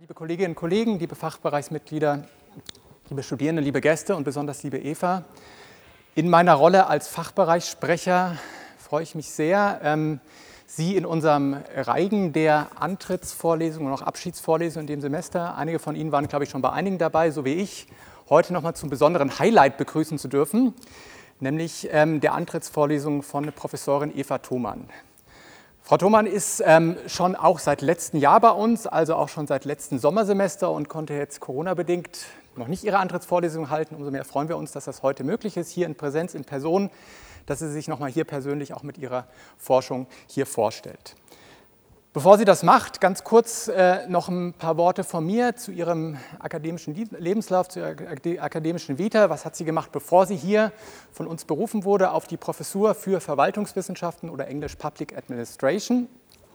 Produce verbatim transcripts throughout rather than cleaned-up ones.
Liebe Kolleginnen und Kollegen, liebe Fachbereichsmitglieder, liebe Studierende, liebe Gäste und besonders liebe Eva, in meiner Rolle als Fachbereichssprecher freue ich mich sehr, ähm, Sie in unserem Reigen der Antrittsvorlesungen und auch Abschiedsvorlesungen in dem Semester, einige von Ihnen waren, glaube ich, schon bei einigen dabei, so wie ich, heute nochmal zum besonderen Highlight begrüßen zu dürfen, nämlich ähm, der Antrittsvorlesung von Professorin Eva Thomann. Frau Thomann ist ähm, schon auch seit letztem Jahr bei uns, also auch schon seit letztem Sommersemester und konnte jetzt Corona-bedingt noch nicht ihre Antrittsvorlesung halten. Umso mehr freuen wir uns, dass das heute möglich ist, hier in Präsenz, in Person, dass sie sich nochmal hier persönlich auch mit ihrer Forschung hier vorstellt. Bevor sie das macht, ganz kurz äh, noch ein paar Worte von mir zu ihrem akademischen Lebenslauf, zu ihrer akademischen Vita. Was hat sie gemacht, bevor sie hier von uns berufen wurde auf die Professur für Verwaltungswissenschaften oder Englisch Public Administration?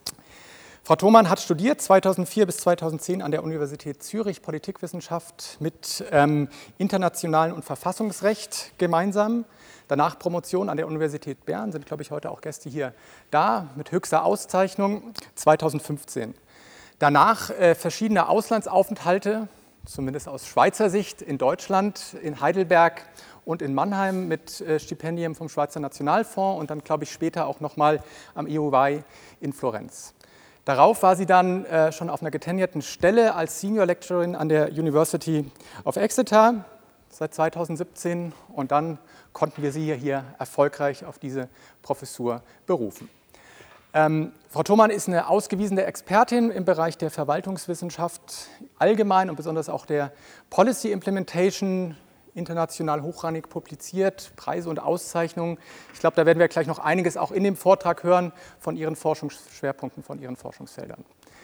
Frau Thomann hat studiert zweitausendvier bis zweitausendzehn an der Universität Zürich Politikwissenschaft mit ähm, internationalen und Verfassungsrecht gemeinsam. Danach Promotion an der Universität Bern, sind, glaube ich, heute auch Gäste hier da, mit höchster Auszeichnung zweitausendfünfzehn. Danach äh, verschiedene Auslandsaufenthalte, zumindest aus Schweizer Sicht, in Deutschland, in Heidelberg und in Mannheim mit äh, Stipendien vom Schweizer Nationalfonds und dann, glaube ich, später auch nochmal am E U Y in Florenz. Darauf war sie dann äh, schon auf einer getenierten Stelle als Senior Lecturerin an der University of Exeter seit zweitausendsiebzehn und dann konnten wir sie hier erfolgreich auf diese Professur berufen. Ähm, Frau Thomann ist eine ausgewiesene Expertin im Bereich der Verwaltungswissenschaft allgemein und besonders auch der Policy Implementation, international hochrangig publiziert, Preise und Auszeichnungen. Ich glaube, da werden wir gleich noch einiges auch in dem Vortrag hören von Ihren Forschungsschwerpunkten, von Ihren Forschungsfeldern.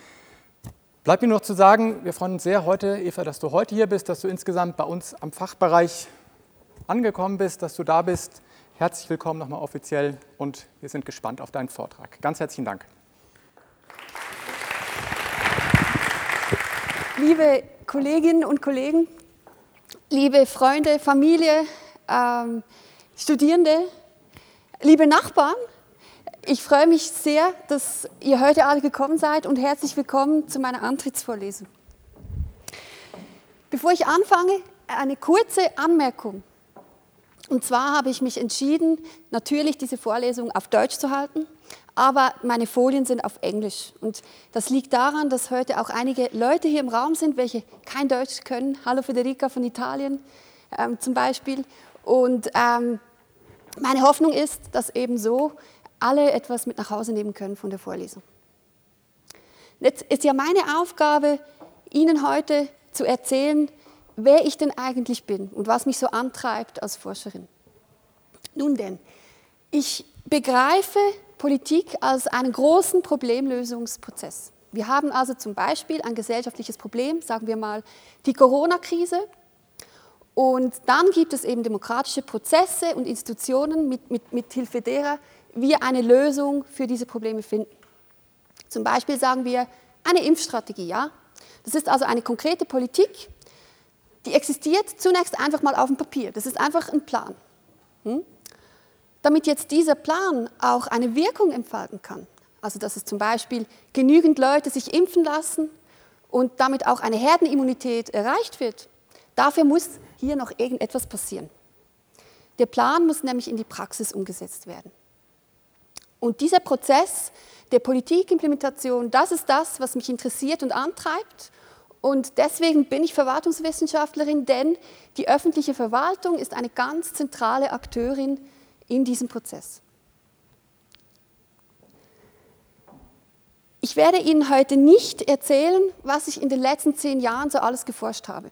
Bleibt mir noch zu sagen, wir freuen uns sehr heute, Eva, dass du heute hier bist, dass du insgesamt bei uns am Fachbereich angekommen bist, dass du da bist. Herzlich willkommen nochmal offiziell und wir sind gespannt auf deinen Vortrag. Ganz herzlichen Dank. Liebe Kolleginnen und Kollegen, liebe Freunde, Familie, ähm, Studierende, liebe Nachbarn, ich freue mich sehr, dass ihr heute alle gekommen seid und herzlich willkommen zu meiner Antrittsvorlesung. Bevor ich anfange, eine kurze Anmerkung. Und zwar habe ich mich entschieden, natürlich diese Vorlesung auf Deutsch zu halten, aber meine Folien sind auf Englisch. Und das liegt daran, dass heute auch einige Leute hier im Raum sind, welche kein Deutsch können. Hallo Federica von Italien ähm, zum Beispiel. Und ähm, meine Hoffnung ist, dass eben so alle etwas mit nach Hause nehmen können von der Vorlesung. Jetzt ist ja meine Aufgabe, Ihnen heute zu erzählen, wer ich denn eigentlich bin und was mich so antreibt als Forscherin. Nun denn, ich begreife Politik als einen großen Problemlösungsprozess. Wir haben also zum Beispiel ein gesellschaftliches Problem, sagen wir mal die Corona-Krise. Und dann gibt es eben demokratische Prozesse und Institutionen, mit, mit, mit Hilfe derer wir eine Lösung für diese Probleme finden. Zum Beispiel sagen wir eine Impfstrategie. Ja? Das ist also eine konkrete Politik, die existiert zunächst einfach mal auf dem Papier. Das ist einfach ein Plan. Hm? Damit jetzt dieser Plan auch eine Wirkung entfalten kann, also dass es zum Beispiel genügend Leute sich impfen lassen und damit auch eine Herdenimmunität erreicht wird, dafür muss hier noch irgendetwas passieren. Der Plan muss nämlich in die Praxis umgesetzt werden. Und dieser Prozess der Politikimplementation, das ist das, was mich interessiert und antreibt. Und deswegen bin ich Verwaltungswissenschaftlerin, denn die öffentliche Verwaltung ist eine ganz zentrale Akteurin in diesem Prozess. Ich werde Ihnen heute nicht erzählen, was ich in den letzten zehn Jahren so alles geforscht habe.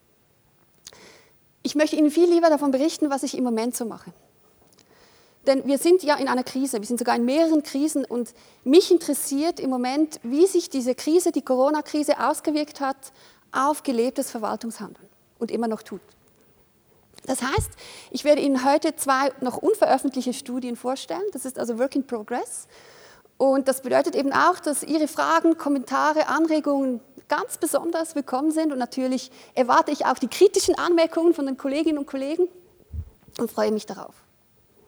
Ich möchte Ihnen viel lieber davon berichten, was ich im Moment so mache. Denn wir sind ja in einer Krise, wir sind sogar in mehreren Krisen und mich interessiert im Moment, wie sich diese Krise, die Corona-Krise, ausgewirkt hat auf gelebtes Verwaltungshandeln und immer noch tut. Das heißt, ich werde Ihnen heute zwei noch unveröffentlichte Studien vorstellen, das ist also Work in Progress und das bedeutet eben auch, dass Ihre Fragen, Kommentare, Anregungen ganz besonders willkommen sind und natürlich erwarte ich auch die kritischen Anmerkungen von den Kolleginnen und Kollegen und freue mich darauf.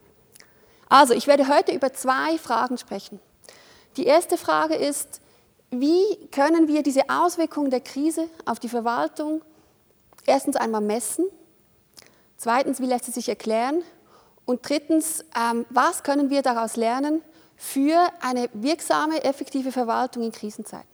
Also, ich werde heute über zwei Fragen sprechen. Die erste Frage ist, wie können wir diese Auswirkungen der Krise auf die Verwaltung erstens einmal messen, zweitens, wie lässt sie sich erklären und drittens, ähm, was können wir daraus lernen für eine wirksame, effektive Verwaltung in Krisenzeiten.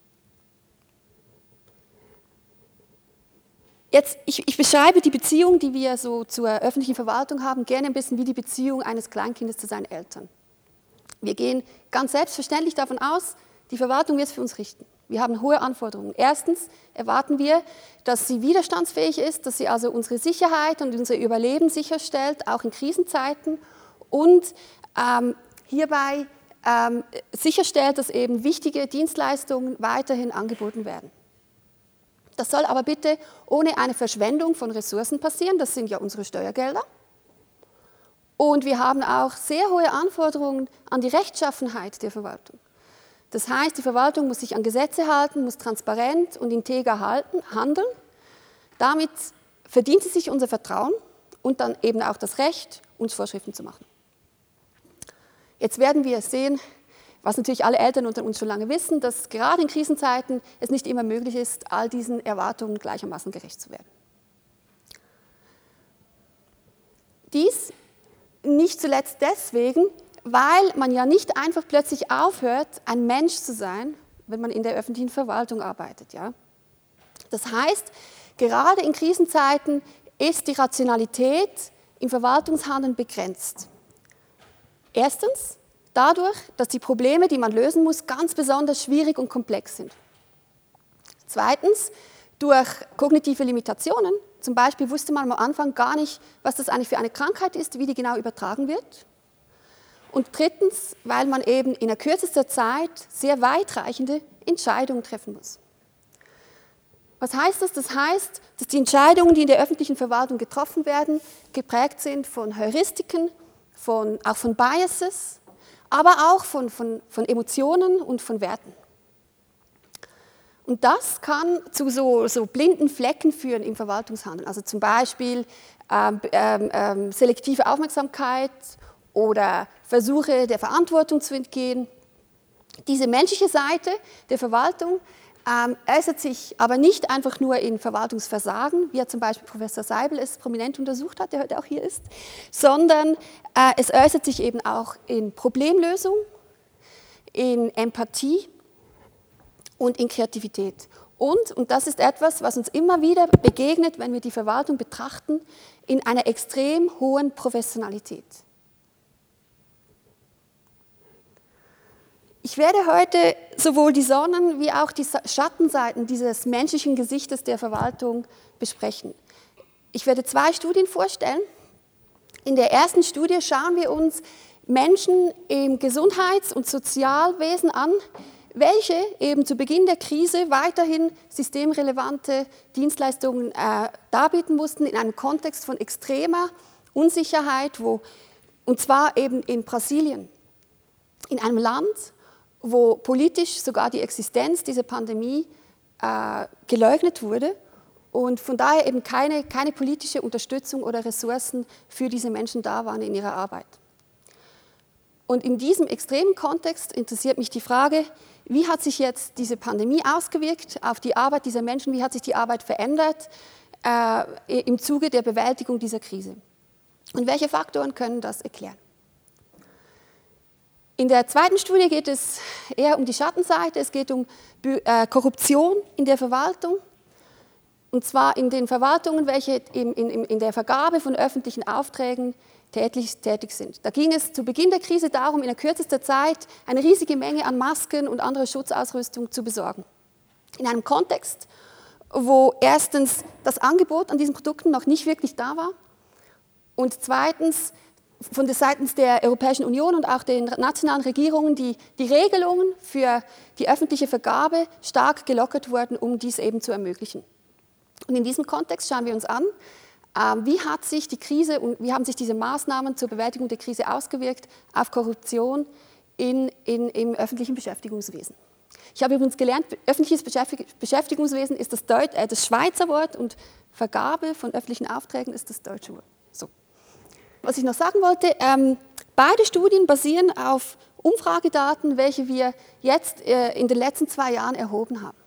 Jetzt, ich, ich beschreibe die Beziehung, die wir so zur öffentlichen Verwaltung haben, gerne ein bisschen wie die Beziehung eines Kleinkindes zu seinen Eltern. Wir gehen ganz selbstverständlich davon aus, die Verwaltung wird es für uns richten. Wir haben hohe Anforderungen. Erstens erwarten wir, dass sie widerstandsfähig ist, dass sie also unsere Sicherheit und unser Überleben sicherstellt, auch in Krisenzeiten und ähm, hierbei ähm, sicherstellt, dass eben wichtige Dienstleistungen weiterhin angeboten werden. Das soll aber bitte ohne eine Verschwendung von Ressourcen passieren, das sind ja unsere Steuergelder. Und wir haben auch sehr hohe Anforderungen an die Rechtschaffenheit der Verwaltung. Das heißt, die Verwaltung muss sich an Gesetze halten, muss transparent und integer halten, handeln. Damit verdient sie sich unser Vertrauen und dann eben auch das Recht, uns Vorschriften zu machen. Jetzt werden wir sehen, was natürlich alle Eltern unter uns schon lange wissen, dass gerade in Krisenzeiten es nicht immer möglich ist, all diesen Erwartungen gleichermaßen gerecht zu werden. Dies nicht zuletzt deswegen, weil man ja nicht einfach plötzlich aufhört, ein Mensch zu sein, wenn man in der öffentlichen Verwaltung arbeitet. Ja? Das heißt, gerade in Krisenzeiten ist die Rationalität im Verwaltungshandeln begrenzt. Erstens, dadurch, dass die Probleme, die man lösen muss, ganz besonders schwierig und komplex sind. Zweitens, durch kognitive Limitationen. Zum Beispiel wusste man am Anfang gar nicht, was das eigentlich für eine Krankheit ist, wie die genau übertragen wird. Und drittens, weil man eben in der kürzester Zeit sehr weitreichende Entscheidungen treffen muss. Was heißt das? Das heißt, dass die Entscheidungen, die in der öffentlichen Verwaltung getroffen werden, geprägt sind von Heuristiken, von, auch von Biases, aber auch von, von, von Emotionen und von Werten. Und das kann zu so, so blinden Flecken führen im Verwaltungshandeln. Also zum Beispiel ähm, ähm, selektive Aufmerksamkeit oder Versuche der Verantwortung zu entgehen. Diese menschliche Seite der Verwaltung ähm, äußert sich aber nicht einfach nur in Verwaltungsversagen, wie ja zum Beispiel Professor Seibel es prominent untersucht hat, der heute auch hier ist, sondern äh, es äußert sich eben auch in Problemlösung, in Empathie und in Kreativität. Und, und das ist etwas, was uns immer wieder begegnet, wenn wir die Verwaltung betrachten, in einer extrem hohen Professionalität. Ich werde heute sowohl die Sonnen- wie auch die Schattenseiten dieses menschlichen Gesichtes der Verwaltung besprechen. Ich werde zwei Studien vorstellen. In der ersten Studie schauen wir uns Menschen im Gesundheits- und Sozialwesen an, welche eben zu Beginn der Krise weiterhin systemrelevante Dienstleistungen äh, darbieten mussten in einem Kontext von extremer Unsicherheit, wo, und zwar eben in Brasilien, in einem Land, wo politisch sogar die Existenz dieser Pandemie äh, geleugnet wurde und von daher eben keine, keine politische Unterstützung oder Ressourcen für diese Menschen da waren in ihrer Arbeit. Und in diesem extremen Kontext interessiert mich die Frage, wie hat sich jetzt diese Pandemie ausgewirkt auf die Arbeit dieser Menschen, wie hat sich die Arbeit verändert äh, im Zuge der Bewältigung dieser Krise? Und welche Faktoren können das erklären? In der zweiten Studie geht es eher um die Schattenseite, es geht um äh, Korruption in der Verwaltung, und zwar in den Verwaltungen, welche in, in, in der Vergabe von öffentlichen Aufträgen tätig, tätig sind. Da ging es zu Beginn der Krise darum, in der kürzesten Zeit eine riesige Menge an Masken und anderer Schutzausrüstung zu besorgen. In einem Kontext, wo erstens das Angebot an diesen Produkten noch nicht wirklich da war und zweitens von der Seite der Europäischen Union und auch den nationalen Regierungen die, die Regelungen für die öffentliche Vergabe stark gelockert wurden, um dies eben zu ermöglichen. Und in diesem Kontext schauen wir uns an, wie hat sich die Krise und wie haben sich diese Maßnahmen zur Bewältigung der Krise ausgewirkt auf Korruption in, in, im öffentlichen Beschäftigungswesen. Ich habe übrigens gelernt, öffentliches Beschäftigungswesen ist das, Deut- äh, das Schweizer Wort und Vergabe von öffentlichen Aufträgen ist das deutsche Wort. So. Was ich noch sagen wollte, ähm, beide Studien basieren auf Umfragedaten, welche wir jetzt in den letzten zwei Jahren erhoben haben.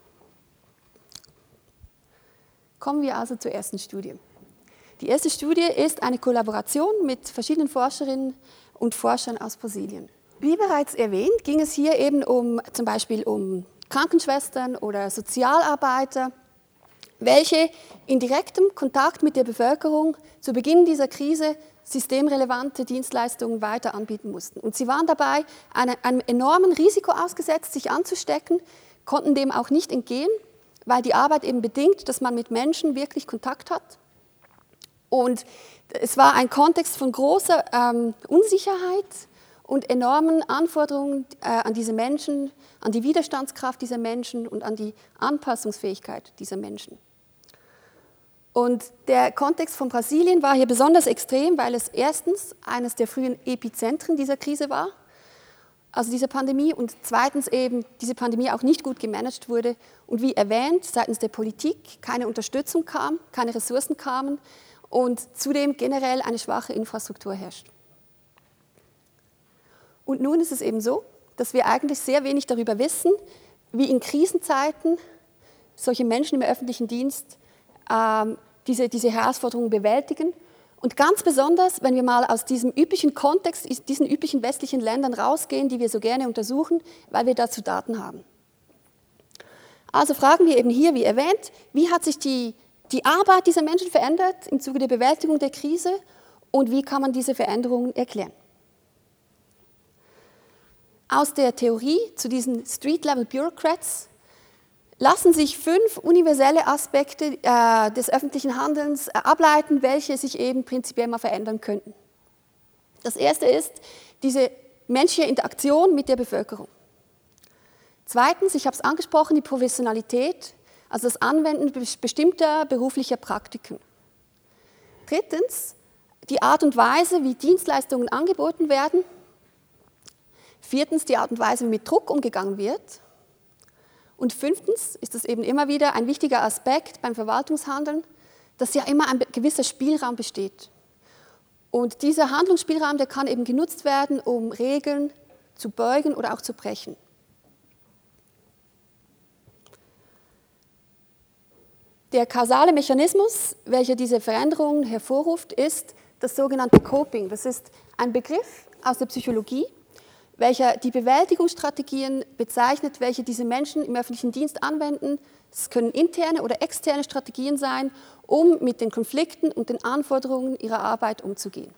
Kommen wir also zur ersten Studie. Die erste Studie ist eine Kollaboration mit verschiedenen Forscherinnen und Forschern aus Brasilien. Wie bereits erwähnt, ging es hier eben um, zum Beispiel um Krankenschwestern oder Sozialarbeiter, welche in direktem Kontakt mit der Bevölkerung zu Beginn dieser Krise systemrelevante Dienstleistungen weiter anbieten mussten. Und sie waren dabei eine, einem enormen Risiko ausgesetzt, sich anzustecken, konnten dem auch nicht entgehen, weil die Arbeit eben bedingt, dass man mit Menschen wirklich Kontakt hat. Und es war ein Kontext von großer ähm, Unsicherheit und enormen Anforderungen äh, an diese Menschen, an die Widerstandskraft dieser Menschen und an die Anpassungsfähigkeit dieser Menschen. Und der Kontext von Brasilien war hier besonders extrem, weil es erstens eines der frühen Epizentren dieser Krise war, also dieser Pandemie, und zweitens eben diese Pandemie auch nicht gut gemanagt wurde und wie erwähnt, seitens der Politik keine Unterstützung kam, keine Ressourcen kamen und zudem generell eine schwache Infrastruktur herrscht. Und nun ist es eben so, dass wir eigentlich sehr wenig darüber wissen, wie in Krisenzeiten solche Menschen im öffentlichen Dienst ähm, diese, diese Herausforderungen bewältigen. Und ganz besonders, wenn wir mal aus diesem üblichen Kontext, diesen üblichen westlichen Ländern rausgehen, die wir so gerne untersuchen, weil wir dazu Daten haben. Also fragen wir eben hier, wie erwähnt, wie hat sich die, die Arbeit dieser Menschen verändert im Zuge der Bewältigung der Krise und wie kann man diese Veränderungen erklären? Aus der Theorie zu diesen Street-Level Bureaucrats lassen sich fünf universelle Aspekte äh, des öffentlichen Handelns äh, ableiten, welche sich eben prinzipiell mal verändern könnten. Das erste ist diese menschliche Interaktion mit der Bevölkerung. Zweitens, ich habe es angesprochen, die Professionalität, also das Anwenden bestimmter beruflicher Praktiken. Drittens, die Art und Weise, wie Dienstleistungen angeboten werden. Viertens, die Art und Weise, wie mit Druck umgegangen wird. Und fünftens ist es eben immer wieder ein wichtiger Aspekt beim Verwaltungshandeln, dass ja immer ein gewisser Spielraum besteht. Und dieser Handlungsspielraum, der kann eben genutzt werden, um Regeln zu beugen oder auch zu brechen. Der kausale Mechanismus, welcher diese Veränderungen hervorruft, ist das sogenannte Coping. Das ist ein Begriff aus der Psychologie, welcher die Bewältigungsstrategien bezeichnet, welche diese Menschen im öffentlichen Dienst anwenden. Es können interne oder externe Strategien sein, um mit den Konflikten und den Anforderungen ihrer Arbeit umzugehen.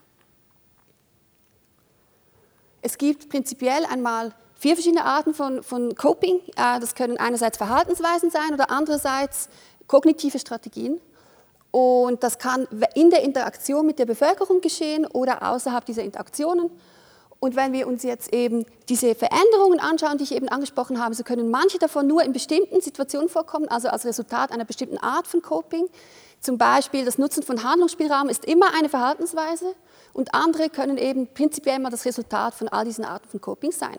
Es gibt prinzipiell einmal vier verschiedene Arten von, von Coping. Das können einerseits Verhaltensweisen sein oder andererseits kognitive Strategien. Und das kann in der Interaktion mit der Bevölkerung geschehen oder außerhalb dieser Interaktionen. Und wenn wir uns jetzt eben diese Veränderungen anschauen, die ich eben angesprochen habe, so können manche davon nur in bestimmten Situationen vorkommen, also als Resultat einer bestimmten Art von Coping. Zum Beispiel das Nutzen von Handlungsspielraum ist immer eine Verhaltensweise und andere können eben prinzipiell mal das Resultat von all diesen Arten von Coping sein.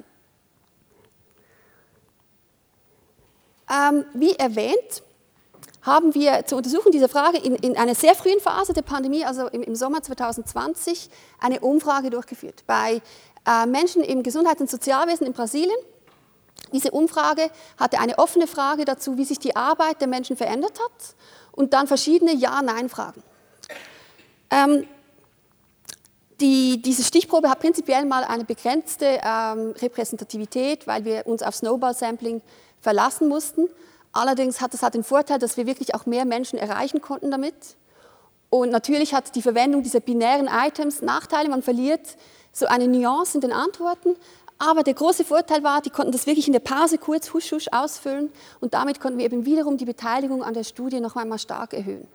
Ähm, wie erwähnt, haben wir zur Untersuchung dieser Frage in, in einer sehr frühen Phase der Pandemie, also im, im Sommer zwanzig zwanzig, eine Umfrage durchgeführt bei äh, Menschen im Gesundheits- und Sozialwesen in Brasilien. Diese Umfrage hatte eine offene Frage dazu, wie sich die Arbeit der Menschen verändert hat und dann verschiedene Ja-Nein-Fragen. Ähm, die, diese Stichprobe hat prinzipiell mal eine begrenzte ähm, Repräsentativität, weil wir uns auf Snowball-Sampling verlassen mussten. Allerdings hat es hat den Vorteil, dass wir wirklich auch mehr Menschen erreichen konnten damit. Und natürlich hat die Verwendung dieser binären Items Nachteile. Man verliert so eine Nuance in den Antworten. Aber der große Vorteil war, die konnten das wirklich in der Pause kurz husch husch ausfüllen. Und damit konnten wir eben wiederum die Beteiligung an der Studie noch einmal stark erhöhen.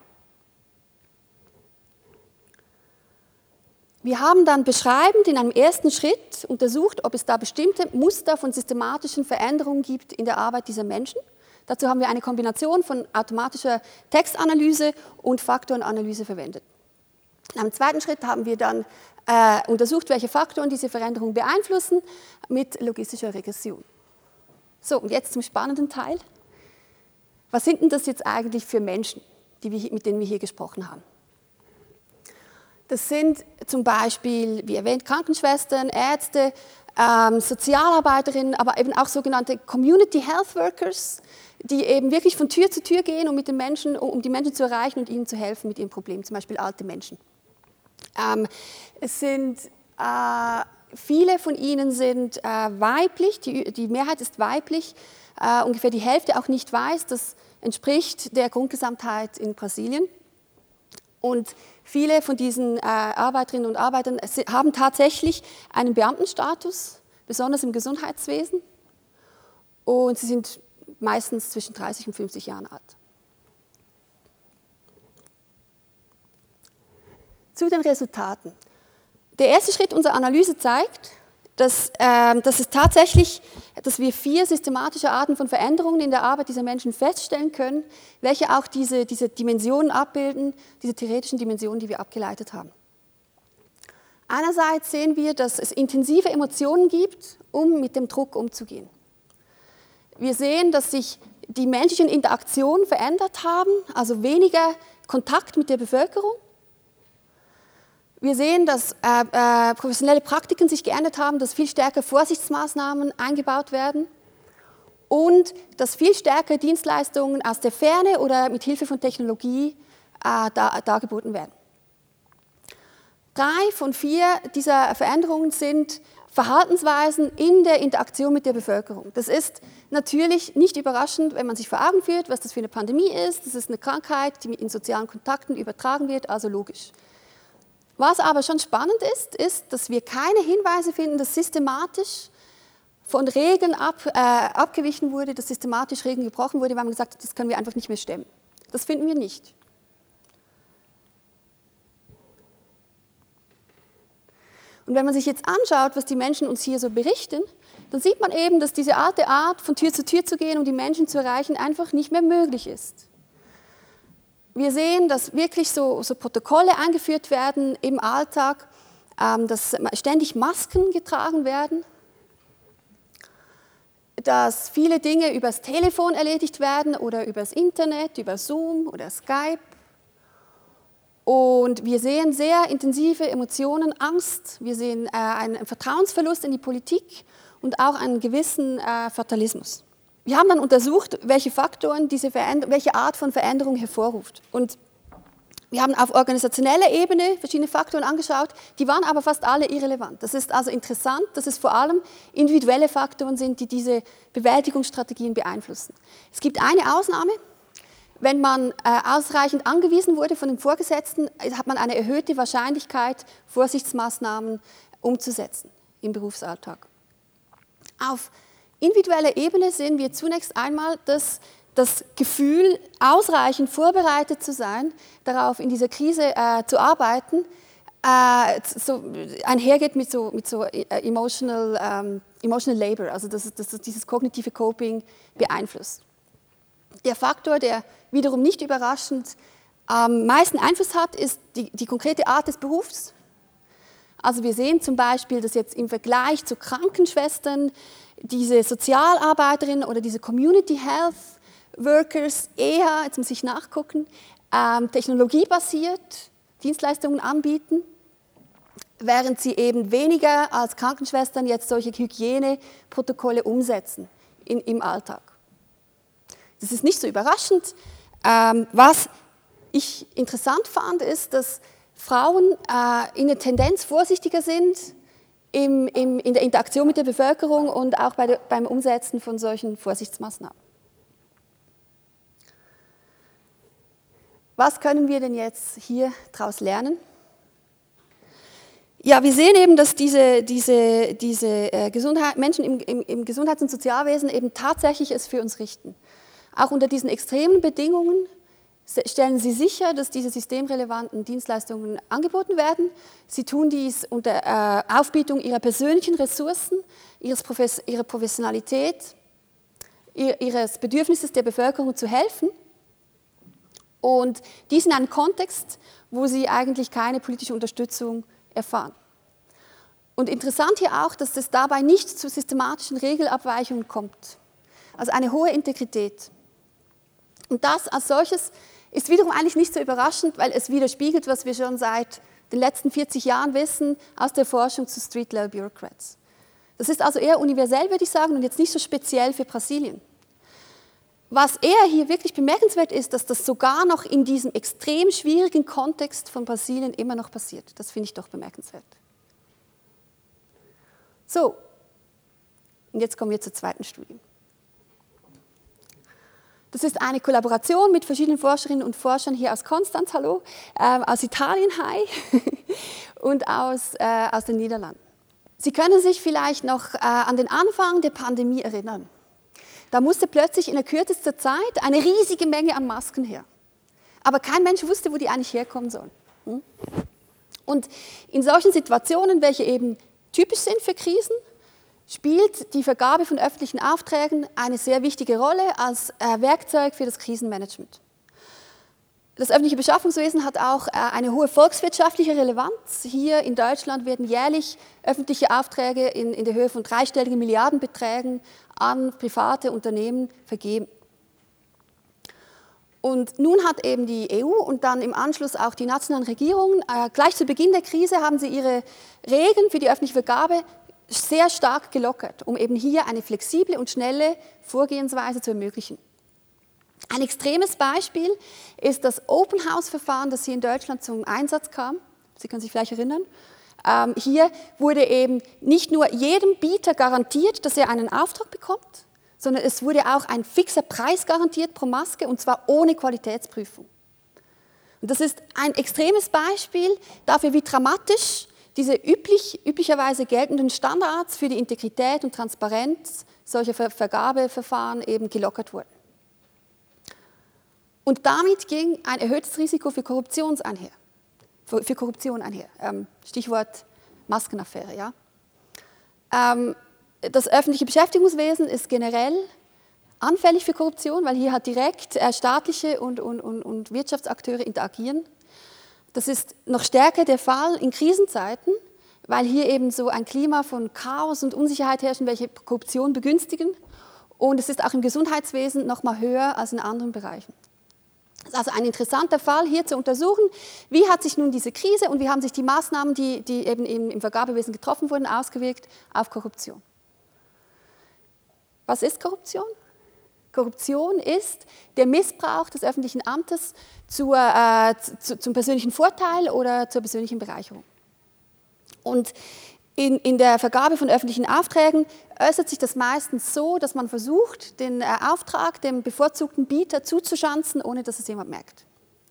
Wir haben dann beschreibend in einem ersten Schritt untersucht, ob es da bestimmte Muster von systematischen Veränderungen gibt in der Arbeit dieser Menschen. Dazu haben wir eine Kombination von automatischer Textanalyse und Faktorenanalyse verwendet. In einem zweiten Schritt haben wir dann äh, untersucht, welche Faktoren diese Veränderung beeinflussen, mit logistischer Regression. So, und jetzt zum spannenden Teil. Was sind denn das jetzt eigentlich für Menschen, die wir, mit denen wir hier gesprochen haben? Das sind zum Beispiel, wie erwähnt, Krankenschwestern, Ärzte, ähm, Sozialarbeiterinnen, aber eben auch sogenannte Community Health Workers, die eben wirklich von Tür zu Tür gehen, um, mit den Menschen, um die Menschen zu erreichen und ihnen zu helfen mit ihren Problemen, zum Beispiel alte Menschen. Ähm, es sind, äh, viele von ihnen sind äh, weiblich, die, die Mehrheit ist weiblich, äh, ungefähr die Hälfte auch nicht weiß, das entspricht der Grundgesamtheit in Brasilien. Und viele von diesen äh, Arbeiterinnen und Arbeitern haben tatsächlich einen Beamtenstatus, besonders im Gesundheitswesen. Und sie sind meistens zwischen dreißig und fünfzig Jahren alt. Zu den Resultaten. Der erste Schritt unserer Analyse zeigt, dass, äh, dass, es tatsächlich, dass wir vier systematische Arten von Veränderungen in der Arbeit dieser Menschen feststellen können, welche auch diese, diese Dimensionen abbilden, diese theoretischen Dimensionen, die wir abgeleitet haben. Einerseits sehen wir, dass es intensive Emotionen gibt, um mit dem Druck umzugehen. Wir sehen, dass sich die menschlichen Interaktionen verändert haben, also weniger Kontakt mit der Bevölkerung. Wir sehen, dass äh, äh, professionelle Praktiken sich geändert haben, dass viel stärker Vorsichtsmaßnahmen eingebaut werden und dass viel stärker Dienstleistungen aus der Ferne oder mit Hilfe von Technologie äh, dar, dargeboten werden. Drei von vier dieser Veränderungen sind Verhaltensweisen in der Interaktion mit der Bevölkerung. Das ist natürlich nicht überraschend, wenn man sich vor Augen führt, was das für eine Pandemie ist. Das ist eine Krankheit, die in sozialen Kontakten übertragen wird, also logisch. Was aber schon spannend ist, ist, dass wir keine Hinweise finden, dass systematisch von Regeln ab, äh, abgewichen wurde, dass systematisch Regeln gebrochen wurde, weil man gesagt hat, das können wir einfach nicht mehr stemmen. Das finden wir nicht. Und wenn man sich jetzt anschaut, was die Menschen uns hier so berichten, dann sieht man eben, dass diese alte Art, von Tür zu Tür zu gehen, um die Menschen zu erreichen, einfach nicht mehr möglich ist. Wir sehen, dass wirklich so, so Protokolle eingeführt werden im Alltag, ähm, dass ständig Masken getragen werden, dass viele Dinge übers Telefon erledigt werden oder übers Internet, über Zoom oder Skype. Und wir sehen sehr intensive Emotionen, Angst, wir sehen äh, einen Vertrauensverlust in die Politik und auch einen gewissen äh, Fatalismus. Wir haben dann untersucht, welche Faktoren diese Veränder- welche Art von Veränderung hervorruft. Und wir haben auf organisationeller Ebene verschiedene Faktoren angeschaut, die waren aber fast alle irrelevant. Das ist also interessant, dass es vor allem individuelle Faktoren sind, die diese Bewältigungsstrategien beeinflussen. Es gibt eine Ausnahme. Wenn man äh, ausreichend angewiesen wurde von den Vorgesetzten, hat man eine erhöhte Wahrscheinlichkeit, Vorsichtsmaßnahmen umzusetzen im Berufsalltag. Auf individueller Ebene sehen wir zunächst einmal, dass das Gefühl, ausreichend vorbereitet zu sein, darauf in dieser Krise äh, zu arbeiten, äh, so einhergeht mit so, mit so emotional, ähm, emotional labor, also dass, dass dieses kognitive Coping beeinflusst. Der Faktor, der wiederum nicht überraschend am meisten Einfluss hat, ist die, die konkrete Art des Berufs. Also wir sehen zum Beispiel, dass jetzt im Vergleich zu Krankenschwestern diese Sozialarbeiterinnen oder diese Community Health Workers eher, jetzt muss ich nachgucken, ähm, technologiebasiert Dienstleistungen anbieten, während sie eben weniger als Krankenschwestern jetzt solche Hygieneprotokolle umsetzen in, im Alltag. Das ist nicht so überraschend. Ähm, was ich interessant fand, ist, dass Frauen äh, in der Tendenz vorsichtiger sind im, im, in der Interaktion mit der Bevölkerung und auch bei der, beim Umsetzen von solchen Vorsichtsmaßnahmen. Was können wir denn jetzt hier daraus lernen? Ja, wir sehen eben, dass diese, diese, diese äh, Gesundheit, Menschen im, im, im Gesundheits- und Sozialwesen eben tatsächlich es für uns richten. Auch unter diesen extremen Bedingungen stellen sie sicher, dass diese systemrelevanten Dienstleistungen angeboten werden. Sie tun dies unter äh, Aufbietung ihrer persönlichen Ressourcen, ihres Profes- ihrer Professionalität, ihr, ihres Bedürfnisses der Bevölkerung zu helfen. Und dies in einem Kontext, wo sie eigentlich keine politische Unterstützung erfahren. Und interessant hier auch, dass es dabei nicht zu systematischen Regelabweichungen kommt. Also eine hohe Integrität. Und das als solches ist wiederum eigentlich nicht so überraschend, weil es widerspiegelt, was wir schon seit den letzten vierzig Jahren wissen aus der Forschung zu Street-Level Bureaucrats. Das ist also eher universell, würde ich sagen, und jetzt nicht so speziell für Brasilien. Was eher hier wirklich bemerkenswert ist, dass das sogar noch in diesem extrem schwierigen Kontext von Brasilien immer noch passiert. Das finde ich doch bemerkenswert. So, und jetzt kommen wir zur zweiten Studie. Das ist eine Kollaboration mit verschiedenen Forscherinnen und Forschern hier aus Konstanz, hallo, äh, aus Italien, hi, und aus, äh, aus den Niederlanden. Sie können sich vielleicht noch äh, an den Anfang der Pandemie erinnern. Da musste plötzlich in der kürzesten Zeit eine riesige Menge an Masken her. Aber kein Mensch wusste, wo die eigentlich herkommen sollen. Hm? Und in solchen Situationen, welche eben typisch sind für Krisen, spielt die Vergabe von öffentlichen Aufträgen eine sehr wichtige Rolle als äh, Werkzeug für das Krisenmanagement. Das öffentliche Beschaffungswesen hat auch äh, eine hohe volkswirtschaftliche Relevanz. Hier in Deutschland werden jährlich öffentliche Aufträge in, in der Höhe von dreistelligen Milliardenbeträgen an private Unternehmen vergeben. Und nun hat eben die E U und dann im Anschluss auch die nationalen Regierungen, äh, gleich zu Beginn der Krise haben sie ihre Regeln für die öffentliche Vergabe sehr stark gelockert, um eben hier eine flexible und schnelle Vorgehensweise zu ermöglichen. Ein extremes Beispiel ist das Open-House-Verfahren, das hier in Deutschland zum Einsatz kam. Sie können sich vielleicht erinnern. Ähm, hier wurde eben nicht nur jedem Bieter garantiert, dass er einen Auftrag bekommt, sondern es wurde auch ein fixer Preis garantiert pro Maske, und zwar ohne Qualitätsprüfung. Und das ist ein extremes Beispiel dafür, wie dramatisch diese üblich, üblicherweise geltenden Standards für die Integrität und Transparenz solcher Ver- Vergabeverfahren eben gelockert wurden. Und damit ging ein erhöhtes Risiko für Korruption einher. Für, für Korruption einher. Ähm, Stichwort Maskenaffäre. Ja? Ähm, das öffentliche Beschäftigungswesen ist generell anfällig für Korruption, weil hier halt direkt äh, staatliche und, und, und, und Wirtschaftsakteure interagieren. Das ist noch stärker der Fall in Krisenzeiten, weil hier eben so ein Klima von Chaos und Unsicherheit herrscht, welche Korruption begünstigen. Und es ist auch im Gesundheitswesen noch mal höher als in anderen Bereichen. Es ist also ein interessanter Fall, hier zu untersuchen, wie hat sich nun diese Krise und wie haben sich die Maßnahmen, die, die eben im, im Vergabewesen getroffen wurden, ausgewirkt auf Korruption. Was ist Korruption? Korruption ist der Missbrauch des öffentlichen Amtes zur, äh, zu, zum persönlichen Vorteil oder zur persönlichen Bereicherung. Und in, in der Vergabe von öffentlichen Aufträgen äußert sich das meistens so, dass man versucht, den äh, Auftrag dem bevorzugten Bieter zuzuschanzen, ohne dass es jemand merkt.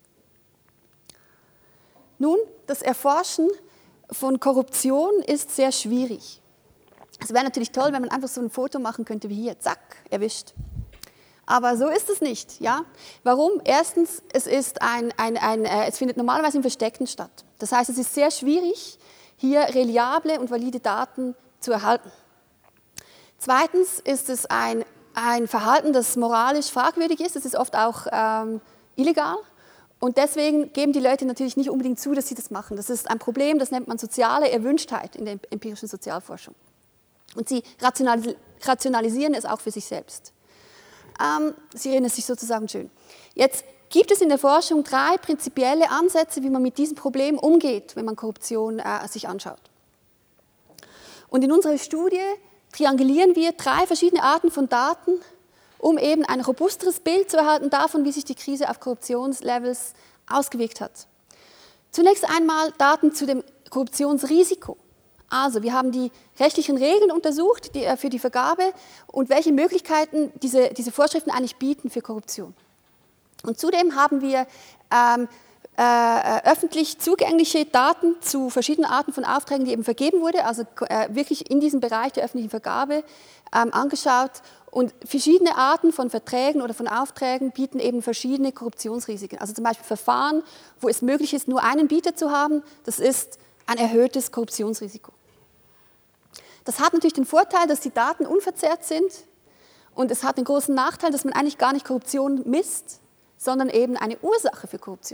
Nun, das Erforschen von Korruption ist sehr schwierig. Es wäre natürlich toll, wenn man einfach so ein Foto machen könnte wie hier, zack, erwischt. Aber so ist es nicht. Ja? Warum? Erstens, es, ist ein, ein, ein, äh, es findet normalerweise im Versteckten statt. Das heißt, es ist sehr schwierig, hier reliable und valide Daten zu erhalten. Zweitens ist es ein, ein Verhalten, das moralisch fragwürdig ist. Es ist oft auch ähm, illegal. Und deswegen geben die Leute natürlich nicht unbedingt zu, dass sie das machen. Das ist ein Problem, das nennt man soziale Erwünschtheit in der empirischen Sozialforschung. Und sie rationalis- rationalisieren es auch für sich selbst. Ähm, sie reden es sich sozusagen schön. Jetzt gibt es in der Forschung drei prinzipielle Ansätze, wie man mit diesem Problem umgeht, wenn man Korruption äh, sich anschaut. Und in unserer Studie triangulieren wir drei verschiedene Arten von Daten, um eben ein robusteres Bild zu erhalten davon, wie sich die Krise auf Korruptionslevels ausgewirkt hat. Zunächst einmal Daten zu dem Korruptionsrisiko. Also, wir haben die rechtlichen Regeln untersucht die, äh, für die Vergabe und welche Möglichkeiten diese, diese Vorschriften eigentlich bieten für Korruption. Und zudem haben wir ähm, äh, öffentlich zugängliche Daten zu verschiedenen Arten von Aufträgen, die eben vergeben wurden, also äh, wirklich in diesem Bereich der öffentlichen Vergabe ähm, angeschaut. Und verschiedene Arten von Verträgen oder von Aufträgen bieten eben verschiedene Korruptionsrisiken. Also zum Beispiel Verfahren, wo es möglich ist, nur einen Bieter zu haben, das ist ein erhöhtes Korruptionsrisiko. Das hat natürlich den Vorteil, dass die Daten unverzerrt sind und es hat den großen Nachteil, dass man eigentlich gar nicht Korruption misst, sondern eben eine Ursache für Korruption.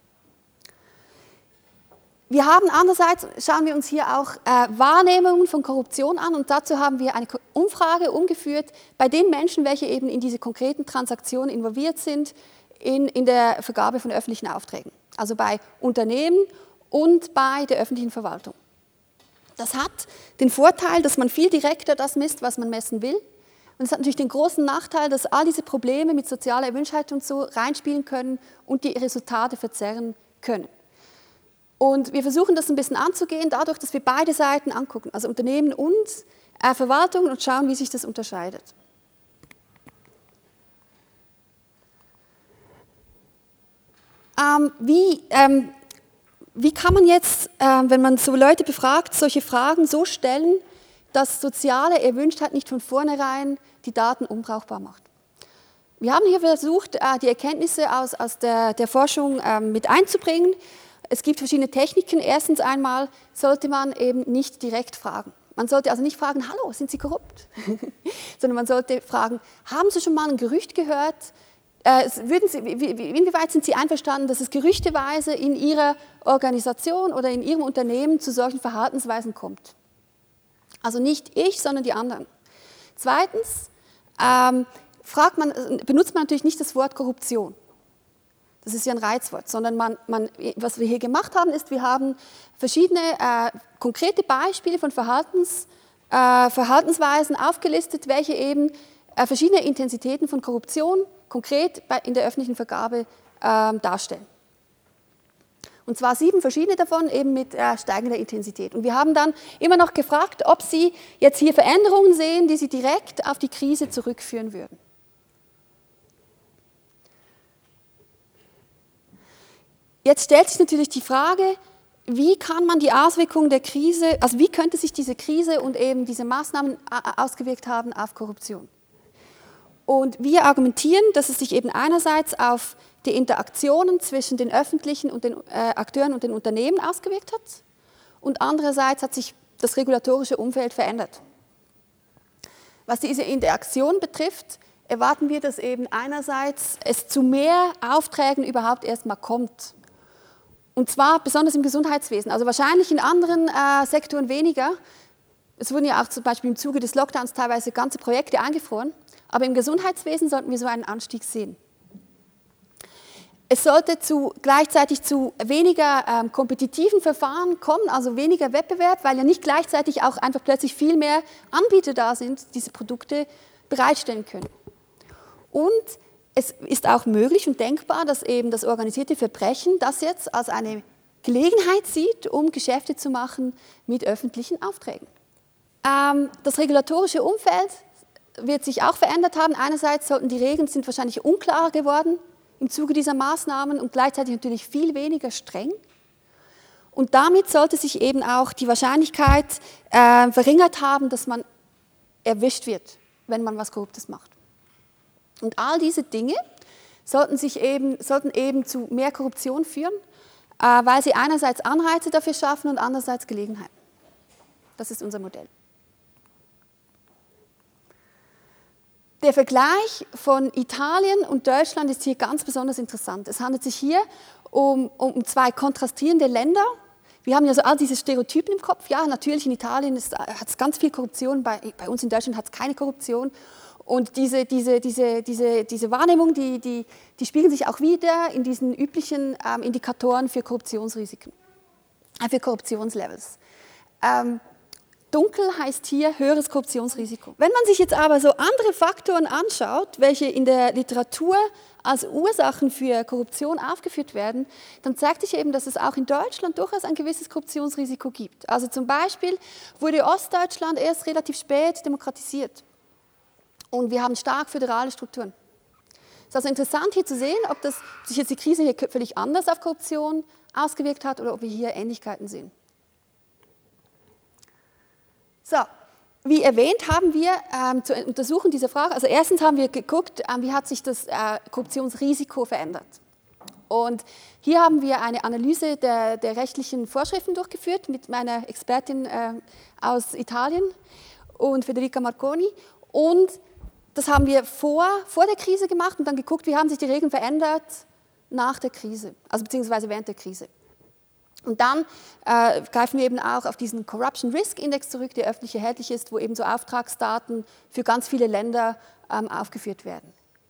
Wir haben andererseits, schauen wir uns hier auch äh, Wahrnehmungen von Korruption an und dazu haben wir eine Umfrage umgeführt bei den Menschen, welche eben in diese konkreten Transaktionen involviert sind, in, in der Vergabe von öffentlichen Aufträgen, also bei Unternehmen und bei der öffentlichen Verwaltung. Das hat den Vorteil, dass man viel direkter das misst, was man messen will. Und es hat natürlich den großen Nachteil, dass all diese Probleme mit sozialer Erwünschtheit und so reinspielen können und die Resultate verzerren können. Und wir versuchen das ein bisschen anzugehen, dadurch, dass wir beide Seiten angucken, also Unternehmen und äh, Verwaltungen, und schauen, wie sich das unterscheidet. Ähm, wie, ähm, wie kann man jetzt, äh, wenn man so Leute befragt, solche Fragen so stellen, dass soziale Erwünschtheit nicht von vornherein die Daten unbrauchbar macht? Wir haben hier versucht, äh, die Erkenntnisse aus, aus der, der Forschung äh, mit einzubringen. Es gibt verschiedene Techniken. Erstens einmal sollte man eben nicht direkt fragen. Man sollte also nicht fragen, hallo, sind Sie korrupt? Sondern man sollte fragen, haben Sie schon mal ein Gerücht gehört? Äh, würden Sie, wie, wie, inwieweit sind Sie einverstanden, dass es gerüchteweise in Ihrer Organisation oder in Ihrem Unternehmen zu solchen Verhaltensweisen kommt? Also nicht ich, sondern die anderen. Zweitens ähm, fragt man, benutzt man natürlich nicht das Wort Korruption. Das ist ja ein Reizwort, sondern man, man, was wir hier gemacht haben, ist, wir haben verschiedene äh, konkrete Beispiele von Verhaltens, äh, Verhaltensweisen aufgelistet, welche eben äh, verschiedene Intensitäten von Korruption konkret bei, in der öffentlichen Vergabe äh, darstellen. Und zwar sieben verschiedene davon eben mit äh, steigender Intensität. Und wir haben dann immer noch gefragt, ob Sie jetzt hier Veränderungen sehen, die Sie direkt auf die Krise zurückführen würden. Jetzt stellt sich natürlich die Frage, wie kann man die Auswirkungen der Krise, also wie könnte sich diese Krise und eben diese Maßnahmen ausgewirkt haben auf Korruption? Und wir argumentieren, dass es sich eben einerseits auf die Interaktionen zwischen den öffentlichen und den äh, Akteuren und den Unternehmen ausgewirkt hat und andererseits hat sich das regulatorische Umfeld verändert. Was diese Interaktion betrifft, erwarten wir, dass eben einerseits es zu mehr Aufträgen überhaupt erstmal kommt. Und zwar besonders im Gesundheitswesen, also wahrscheinlich in anderen äh, Sektoren weniger. Es wurden ja auch zum Beispiel im Zuge des Lockdowns teilweise ganze Projekte eingefroren, aber im Gesundheitswesen sollten wir so einen Anstieg sehen. Es sollte zu, gleichzeitig zu weniger ähm, kompetitiven Verfahren kommen, also weniger Wettbewerb, weil ja nicht gleichzeitig auch einfach plötzlich viel mehr Anbieter da sind, die diese Produkte bereitstellen können. Und es ist auch möglich und denkbar, dass eben das organisierte Verbrechen das jetzt als eine Gelegenheit sieht, um Geschäfte zu machen mit öffentlichen Aufträgen. Ähm, das regulatorische Umfeld wird sich auch verändert haben. Einerseits sollten die Regeln sind wahrscheinlich unklarer geworden im Zuge dieser Maßnahmen und gleichzeitig natürlich viel weniger streng. Und damit sollte sich eben auch die Wahrscheinlichkeit äh, verringert haben, dass man erwischt wird, wenn man was Korruptes macht. Und all diese Dinge sollten, sich eben, sollten eben zu mehr Korruption führen, äh, weil sie einerseits Anreize dafür schaffen und andererseits Gelegenheiten. Das ist unser Modell. Der Vergleich von Italien und Deutschland ist hier ganz besonders interessant. Es handelt sich hier um, um zwei kontrastierende Länder. Wir haben ja so all diese Stereotypen im Kopf. Ja, natürlich in Italien hat es ganz viel Korruption, bei, bei uns in Deutschland hat es keine Korruption. Und diese, diese, diese, diese, diese Wahrnehmung, die, die, die spiegeln sich auch wieder in diesen üblichen ähm, Indikatoren für Korruptionsrisiken, äh, für Korruptionslevels. Ähm, Dunkel heißt hier höheres Korruptionsrisiko. Wenn man sich jetzt aber so andere Faktoren anschaut, welche in der Literatur als Ursachen für Korruption aufgeführt werden, dann zeigt sich eben, dass es auch in Deutschland durchaus ein gewisses Korruptionsrisiko gibt. Also zum Beispiel wurde Ostdeutschland erst relativ spät demokratisiert. Und wir haben stark föderale Strukturen. Es ist also interessant hier zu sehen, ob das, sich jetzt die Krise hier völlig anders auf Korruption ausgewirkt hat oder ob wir hier Ähnlichkeiten sehen. So, wie erwähnt, haben wir ähm, zur Untersuchung dieser Frage, also erstens haben wir geguckt, ähm, wie hat sich das äh, Korruptionsrisiko verändert. Und hier haben wir eine Analyse der, der rechtlichen Vorschriften durchgeführt mit meiner Expertin äh, aus Italien und Federica Marconi. Und das haben wir vor, vor der Krise gemacht und dann geguckt, wie haben sich die Regeln verändert nach der Krise, also beziehungsweise während der Krise. Und dann äh, greifen wir eben auch auf diesen Corruption Risk Index zurück, der öffentlich erhältlich ist, wo eben so Auftragsdaten für ganz viele Länder ähm, aufgeführt werden.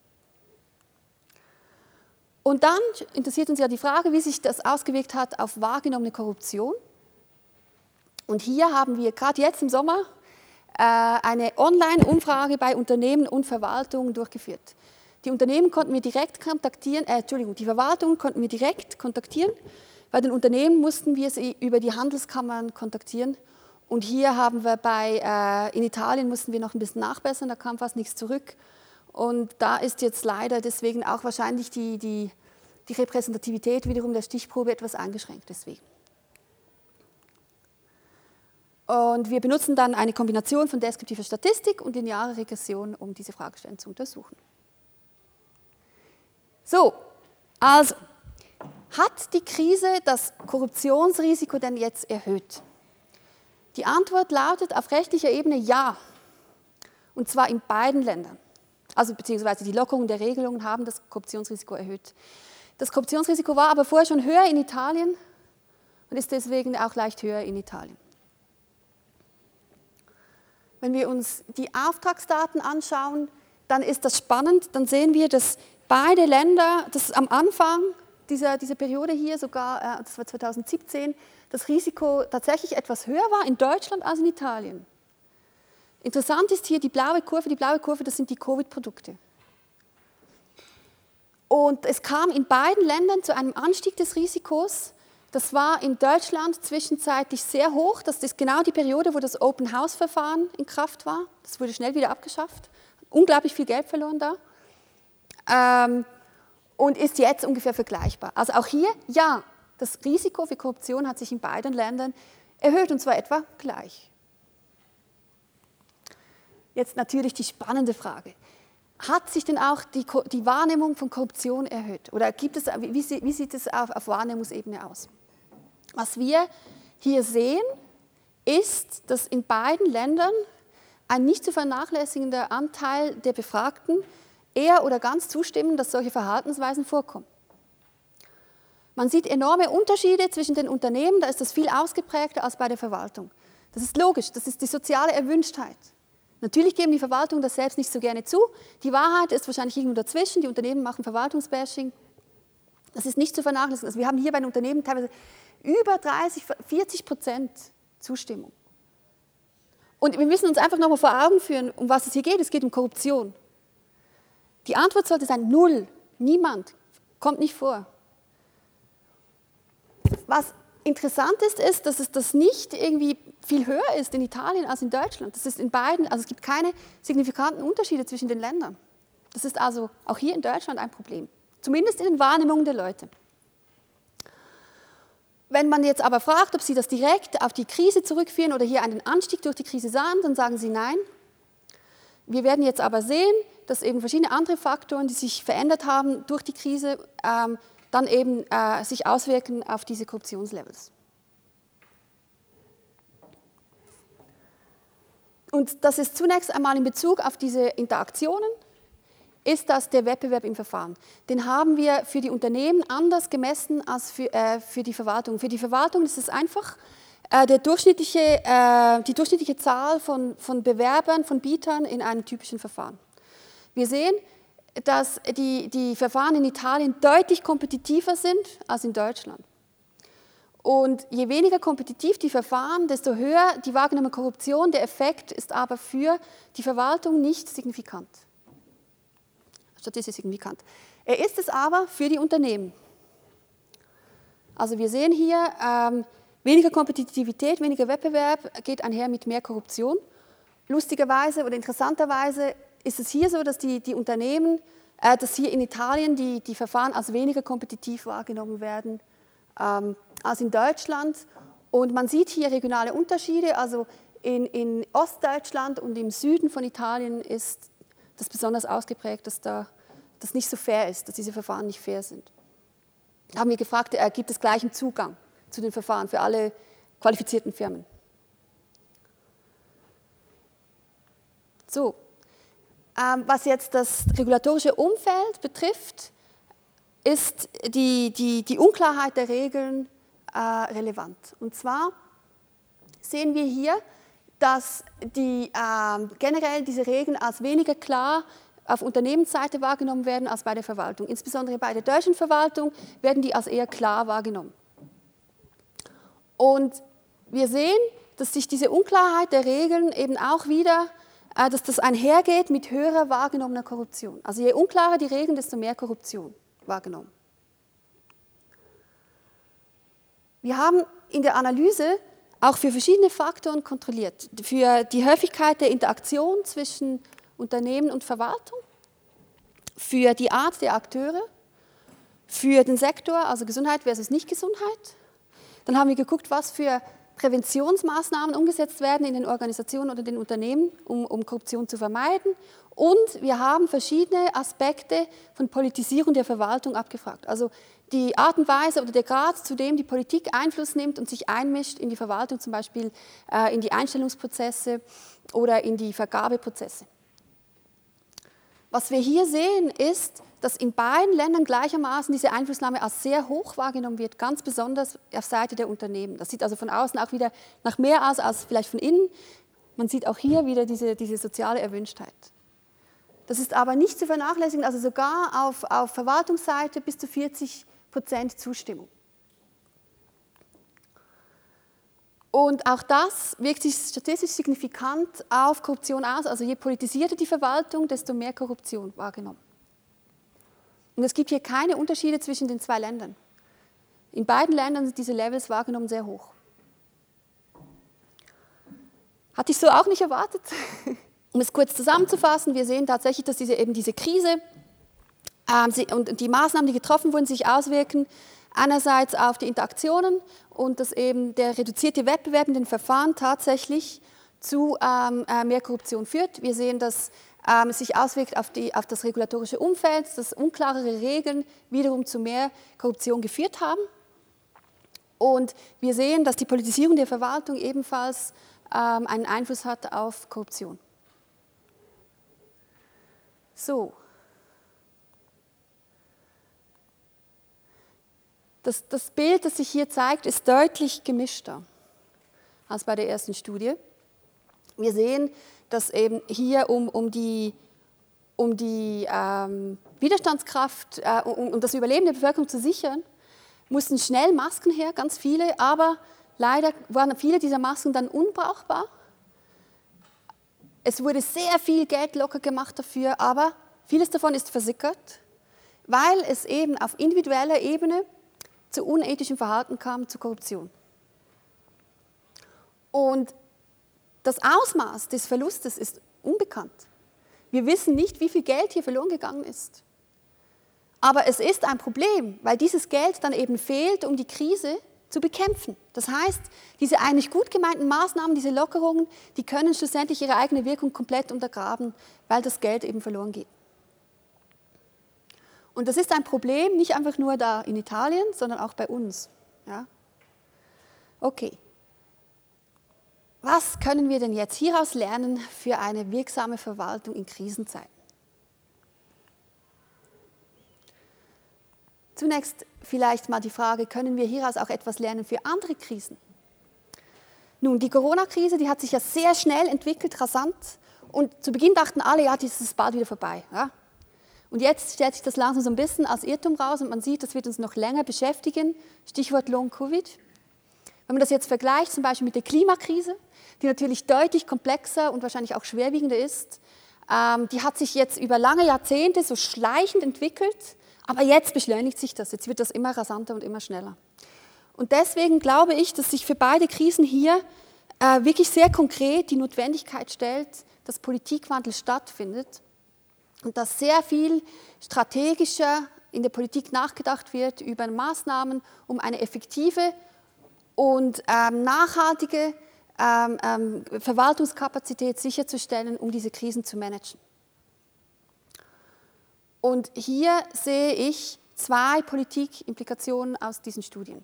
Und dann interessiert uns ja die Frage, wie sich das ausgewirkt hat auf wahrgenommene Korruption. Und hier haben wir gerade jetzt im Sommer äh, eine Online-Umfrage bei Unternehmen und Verwaltungen durchgeführt. Die Unternehmen konnten wir direkt kontaktieren, äh, Entschuldigung, die Verwaltungen konnten wir direkt kontaktieren. Bei den Unternehmen mussten wir sie über die Handelskammern kontaktieren. Und hier haben wir bei, äh, in Italien mussten wir noch ein bisschen nachbessern, da kam fast nichts zurück. Und da ist jetzt leider deswegen auch wahrscheinlich die, die, die Repräsentativität wiederum der Stichprobe etwas eingeschränkt deswegen. Und wir benutzen dann eine Kombination von deskriptiver Statistik und linearer Regression, um diese Fragestellungen zu untersuchen. So, also, hat die Krise das Korruptionsrisiko denn jetzt erhöht? Die Antwort lautet auf rechtlicher Ebene ja, und zwar in beiden Ländern. Also beziehungsweise die Lockerung der Regelungen haben das Korruptionsrisiko erhöht. Das Korruptionsrisiko war aber vorher schon höher in Italien und ist deswegen auch leicht höher in Italien. Wenn wir uns die Auftragsdaten anschauen, dann ist das spannend. Dann sehen wir, dass beide Länder, dass am Anfang dieser, dieser Periode hier, sogar, das war zweitausendsiebzehn, das Risiko tatsächlich etwas höher war in Deutschland als in Italien. Interessant ist hier die blaue Kurve. Die blaue Kurve, das sind die Covid-Produkte. Und es kam in beiden Ländern zu einem Anstieg des Risikos. Das war in Deutschland zwischenzeitlich sehr hoch. Das ist genau die Periode, wo das Open-House-Verfahren in Kraft war. Das wurde schnell wieder abgeschafft. Unglaublich viel Geld verloren da. Ähm, und ist jetzt ungefähr vergleichbar. Also auch hier, ja, das Risiko für Korruption hat sich in beiden Ländern erhöht, und zwar etwa gleich. Jetzt natürlich die spannende Frage. Hat sich denn auch die, die Wahrnehmung von Korruption erhöht? Oder gibt es, wie, wie sieht es auf, auf Wahrnehmungsebene aus? Was wir hier sehen, ist, dass in beiden Ländern ein nicht zu vernachlässigender Anteil der Befragten eher oder ganz zustimmen, dass solche Verhaltensweisen vorkommen. Man sieht enorme Unterschiede zwischen den Unternehmen, da ist das viel ausgeprägter als bei der Verwaltung. Das ist logisch, das ist die soziale Erwünschtheit. Natürlich geben die Verwaltungen das selbst nicht so gerne zu. Die Wahrheit ist wahrscheinlich irgendwo dazwischen. Die Unternehmen machen Verwaltungsbashing. Das ist nicht zu vernachlässigen. Also wir haben hier bei den Unternehmen teilweise über dreißig, vierzig Prozent Zustimmung. Und wir müssen uns einfach nochmal vor Augen führen, um was es hier geht. Es geht um Korruption. Die Antwort sollte sein, null. Niemand. Kommt nicht vor. Was interessant ist, ist, dass es das nicht irgendwie viel höher ist in Italien als in Deutschland. Das ist in beiden, also es gibt keine signifikanten Unterschiede zwischen den Ländern. Das ist also auch hier in Deutschland ein Problem, zumindest in den Wahrnehmungen der Leute. Wenn man jetzt aber fragt, ob sie das direkt auf die Krise zurückführen oder hier einen Anstieg durch die Krise sahen, dann sagen sie nein. Wir werden jetzt aber sehen, dass eben verschiedene andere Faktoren, die sich verändert haben durch die Krise, ähm, dann eben äh, sich auswirken auf diese Korruptionslevels. Und das ist zunächst einmal in Bezug auf diese Interaktionen, ist das der Wettbewerb im Verfahren. Den haben wir für die Unternehmen anders gemessen als für, äh, für die Verwaltung. Für die Verwaltung ist es einfach äh, der durchschnittliche, äh, die durchschnittliche Zahl von, von Bewerbern, von Bietern in einem typischen Verfahren. Wir sehen, dass die, die Verfahren in Italien deutlich kompetitiver sind als in Deutschland. Und je weniger kompetitiv die Verfahren, desto höher die wahrgenommene Korruption. Der Effekt ist aber für die Verwaltung nicht signifikant. Statistisch signifikant. Er ist es aber für die Unternehmen. Also wir sehen hier, ähm, weniger Kompetitivität, weniger Wettbewerb geht einher mit mehr Korruption. Lustigerweise oder interessanterweise ist es hier so, dass die, die Unternehmen, äh, dass hier in Italien die, die Verfahren als weniger kompetitiv wahrgenommen werden ähm, als in Deutschland. Und man sieht hier regionale Unterschiede. Also in, in Ostdeutschland und im Süden von Italien ist das besonders ausgeprägt, dass da das nicht so fair ist, dass diese Verfahren nicht fair sind. Da haben wir gefragt, äh, gibt es gleichen Zugang zu den Verfahren für alle qualifizierten Firmen? So. Was jetzt das regulatorische Umfeld betrifft, ist die, die, die Unklarheit der Regeln äh, relevant. Und zwar sehen wir hier, dass die, äh, generell diese Regeln als weniger klar auf Unternehmensseite wahrgenommen werden als bei der Verwaltung. Insbesondere bei der deutschen Verwaltung werden die als eher klar wahrgenommen. Und wir sehen, dass sich diese Unklarheit der Regeln eben auch wieder, äh, dass das einhergeht mit höherer wahrgenommener Korruption. Also je unklarer die Regeln, desto mehr Korruption wahrgenommen. Wir haben in der Analyse auch für verschiedene Faktoren kontrolliert. Für die Häufigkeit der Interaktion zwischen Unternehmen und Verwaltung, für die Art der Akteure, für den Sektor, also Gesundheit versus Nicht-Gesundheit. Dann haben wir geguckt, was für Präventionsmaßnahmen umgesetzt werden in den Organisationen oder den Unternehmen, um, um Korruption zu vermeiden. Und wir haben verschiedene Aspekte von Politisierung der Verwaltung abgefragt. Also die Art und Weise oder der Grad, zu dem die Politik Einfluss nimmt und sich einmischt in die Verwaltung, zum Beispiel äh, in die Einstellungsprozesse oder in die Vergabeprozesse. Was wir hier sehen, ist, dass in beiden Ländern gleichermaßen diese Einflussnahme als sehr hoch wahrgenommen wird, ganz besonders auf Seite der Unternehmen. Das sieht also von außen auch wieder nach mehr aus als vielleicht von innen. Man sieht auch hier wieder diese, diese soziale Erwünschtheit. Das ist aber nicht zu vernachlässigen, also sogar auf, auf Verwaltungsseite bis zu vierzig Prozent Zustimmung. Und auch das wirkt sich statistisch signifikant auf Korruption aus. Also je politisierter die Verwaltung, desto mehr Korruption wahrgenommen. Und es gibt hier keine Unterschiede zwischen den zwei Ländern. In beiden Ländern sind diese Levels wahrgenommen sehr hoch. Hatte ich so auch nicht erwartet. Um es kurz zusammenzufassen, wir sehen tatsächlich, dass diese, eben diese Krise ähm, sie, und die Maßnahmen, die getroffen wurden, sich auswirken, einerseits auf die Interaktionen und dass eben der reduzierte Wettbewerb in den Verfahren tatsächlich zu ähm, äh, mehr Korruption führt. Wir sehen, dass ähm, es sich auswirkt auf, die, auf das regulatorische Umfeld, dass unklarere Regeln wiederum zu mehr Korruption geführt haben. Und wir sehen, dass die Politisierung der Verwaltung ebenfalls ähm, einen Einfluss hat auf Korruption. So. Das, das Bild, das sich hier zeigt, ist deutlich gemischter als bei der ersten Studie. Wir sehen, dass eben hier um, um die, um die ähm, Widerstandskraft, äh, um, um das Überleben der Bevölkerung zu sichern, mussten schnell Masken her, ganz viele, aber leider waren viele dieser Masken dann unbrauchbar. Es wurde sehr viel Geld locker gemacht dafür, aber vieles davon ist versickert, weil es eben auf individueller Ebene zu unethischem Verhalten kam, zu Korruption. Und das Ausmaß des Verlustes ist unbekannt. Wir wissen nicht, wie viel Geld hier verloren gegangen ist. Aber es ist ein Problem, weil dieses Geld dann eben fehlt, um die Krise zu bekämpfen. Das heißt, diese eigentlich gut gemeinten Maßnahmen, diese Lockerungen, die können schlussendlich ihre eigene Wirkung komplett untergraben, weil das Geld eben verloren geht. Und das ist ein Problem, nicht einfach nur da in Italien, sondern auch bei uns. Ja? Okay. Was können wir denn jetzt hieraus lernen für eine wirksame Verwaltung in Krisenzeiten? Zunächst vielleicht mal die Frage, können wir hieraus auch etwas lernen für andere Krisen? Nun, die Corona-Krise, die hat sich ja sehr schnell entwickelt, rasant. Und zu Beginn dachten alle, ja, das ist bald wieder vorbei. Ja? Und jetzt stellt sich das langsam so ein bisschen als Irrtum raus und man sieht, das wird uns noch länger beschäftigen. Stichwort Long-Covid. Wenn man das jetzt vergleicht, zum Beispiel mit der Klimakrise, die natürlich deutlich komplexer und wahrscheinlich auch schwerwiegender ist, ähm, die hat sich jetzt über lange Jahrzehnte so schleichend entwickelt, aber jetzt beschleunigt sich das, jetzt wird das immer rasanter und immer schneller. Und deswegen glaube ich, dass sich für beide Krisen hier äh, wirklich sehr konkret die Notwendigkeit stellt, dass Politikwandel stattfindet und dass sehr viel strategischer in der Politik nachgedacht wird über Maßnahmen, um eine effektive und ähm, nachhaltige ähm, ähm, Verwaltungskapazität sicherzustellen, um diese Krisen zu managen. Und hier sehe ich zwei Politikimplikationen aus diesen Studien.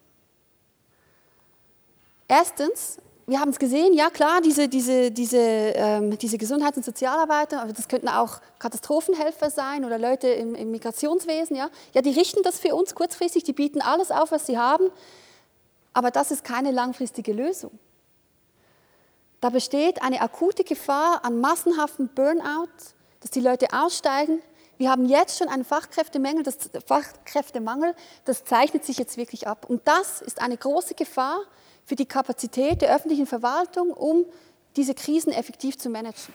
Erstens, wir haben es gesehen, ja klar, diese, diese, diese, ähm, diese Gesundheits- und Sozialarbeiter, aber das könnten auch Katastrophenhelfer sein oder Leute im, im Migrationswesen, ja? Ja, die richten das für uns kurzfristig, die bieten alles auf, was sie haben, aber das ist keine langfristige Lösung. Da besteht eine akute Gefahr an massenhaftem Burnout, dass die Leute aussteigen. Wir haben jetzt schon einen Fachkräftemangel, das, Fachkräftemangel, das zeichnet sich jetzt wirklich ab. Und das ist eine große Gefahr für die Kapazität der öffentlichen Verwaltung, um diese Krisen effektiv zu managen.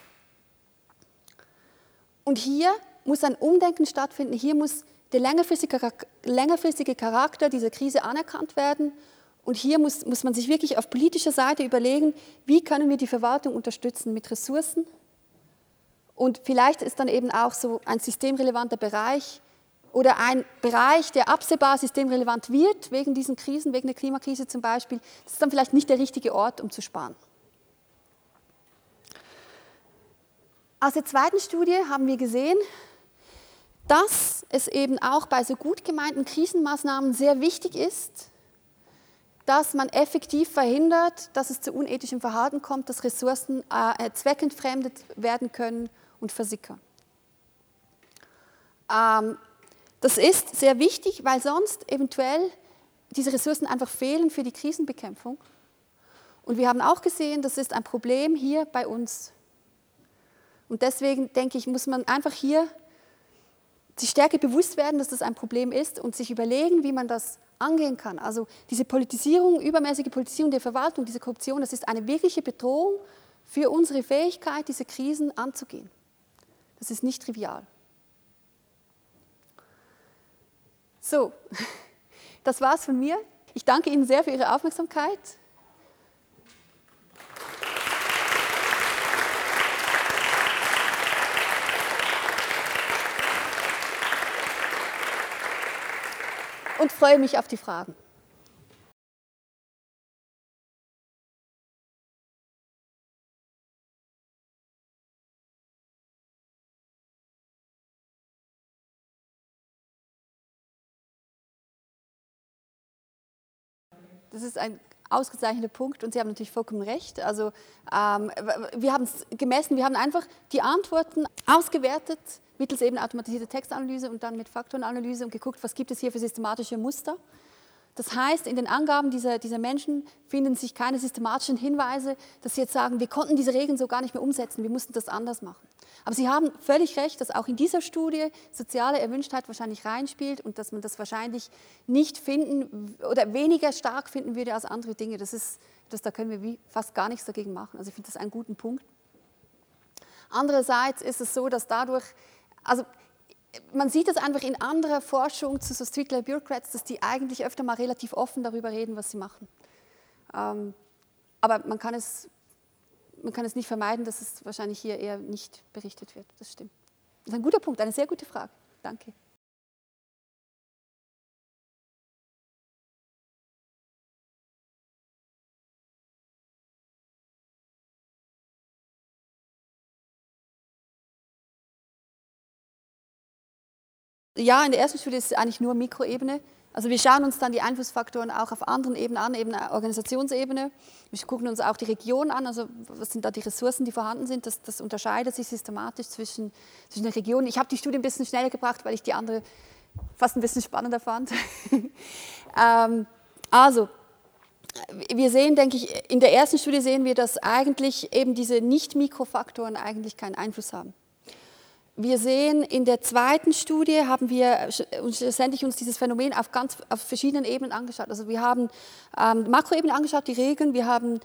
Und hier muss ein Umdenken stattfinden, hier muss der längerfristige Charakter dieser Krise anerkannt werden und hier muss, muss man sich wirklich auf politischer Seite überlegen, wie können wir die Verwaltung unterstützen mit Ressourcen und vielleicht ist dann eben auch so ein systemrelevanter Bereich oder ein Bereich, der absehbar systemrelevant wird, wegen diesen Krisen, wegen der Klimakrise zum Beispiel, das ist dann vielleicht nicht der richtige Ort, um zu sparen. Aus der zweiten Studie haben wir gesehen, dass es eben auch bei so gut gemeinten Krisenmaßnahmen sehr wichtig ist, dass man effektiv verhindert, dass es zu unethischem Verhalten kommt, dass Ressourcen äh, zweckentfremdet werden können und versickern. Ähm, das ist sehr wichtig, weil sonst eventuell diese Ressourcen einfach fehlen für die Krisenbekämpfung. Und wir haben auch gesehen, das ist ein Problem hier bei uns. Und deswegen denke ich, muss man einfach hier sich stärker bewusst werden, dass das ein Problem ist und sich überlegen, wie man das angehen kann. Also diese Politisierung, übermäßige Politisierung der Verwaltung, diese Korruption, das ist eine wirkliche Bedrohung für unsere Fähigkeit, diese Krisen anzugehen. Das ist nicht trivial. So, das war's von mir. Ich danke Ihnen sehr für Ihre Aufmerksamkeit. Und freue mich auf die Fragen. Das ist ein ausgezeichneter Punkt und Sie haben natürlich vollkommen recht. Also ähm, wir haben es gemessen, wir haben einfach die Antworten ausgewertet mittels eben automatisierter Textanalyse und dann mit Faktorenanalyse und geguckt, was gibt es hier für systematische Muster. Das heißt, in den Angaben dieser, dieser Menschen finden sich keine systematischen Hinweise, dass sie jetzt sagen, wir konnten diese Regeln so gar nicht mehr umsetzen, wir mussten das anders machen. Aber Sie haben völlig recht, dass auch in dieser Studie soziale Erwünschtheit wahrscheinlich reinspielt und dass man das wahrscheinlich nicht finden oder weniger stark finden würde als andere Dinge. Das ist, das, da können wir wie fast gar nichts dagegen machen. Also ich finde das einen guten Punkt. Andererseits ist es so, dass dadurch, also man sieht das einfach in anderer Forschung zu so Street-Level Bureaucrats, dass die eigentlich öfter mal relativ offen darüber reden, was sie machen. Ähm, aber man kann, es, man kann es nicht vermeiden, dass es wahrscheinlich hier eher nicht berichtet wird. Das stimmt. Das ist ein guter Punkt, eine sehr gute Frage. Danke. Ja, in der ersten Studie ist es eigentlich nur Mikroebene. Also wir schauen uns dann die Einflussfaktoren auch auf anderen Ebenen an, eben Organisationsebene. Wir gucken uns auch die Region an, also was sind da die Ressourcen, die vorhanden sind. Das, das unterscheidet sich systematisch zwischen, zwischen den Regionen. Ich habe die Studie ein bisschen schneller gebracht, weil ich die andere fast ein bisschen spannender fand. ähm, also, wir sehen, denke ich, in der ersten Studie sehen wir, dass eigentlich eben diese Nicht-Mikrofaktoren eigentlich keinen Einfluss haben. Wir sehen, in der zweiten Studie haben wir schlussendlich uns dieses Phänomen auf ganz auf verschiedenen Ebenen angeschaut. Also wir haben ähm, Makroebene angeschaut, die Regeln, wir haben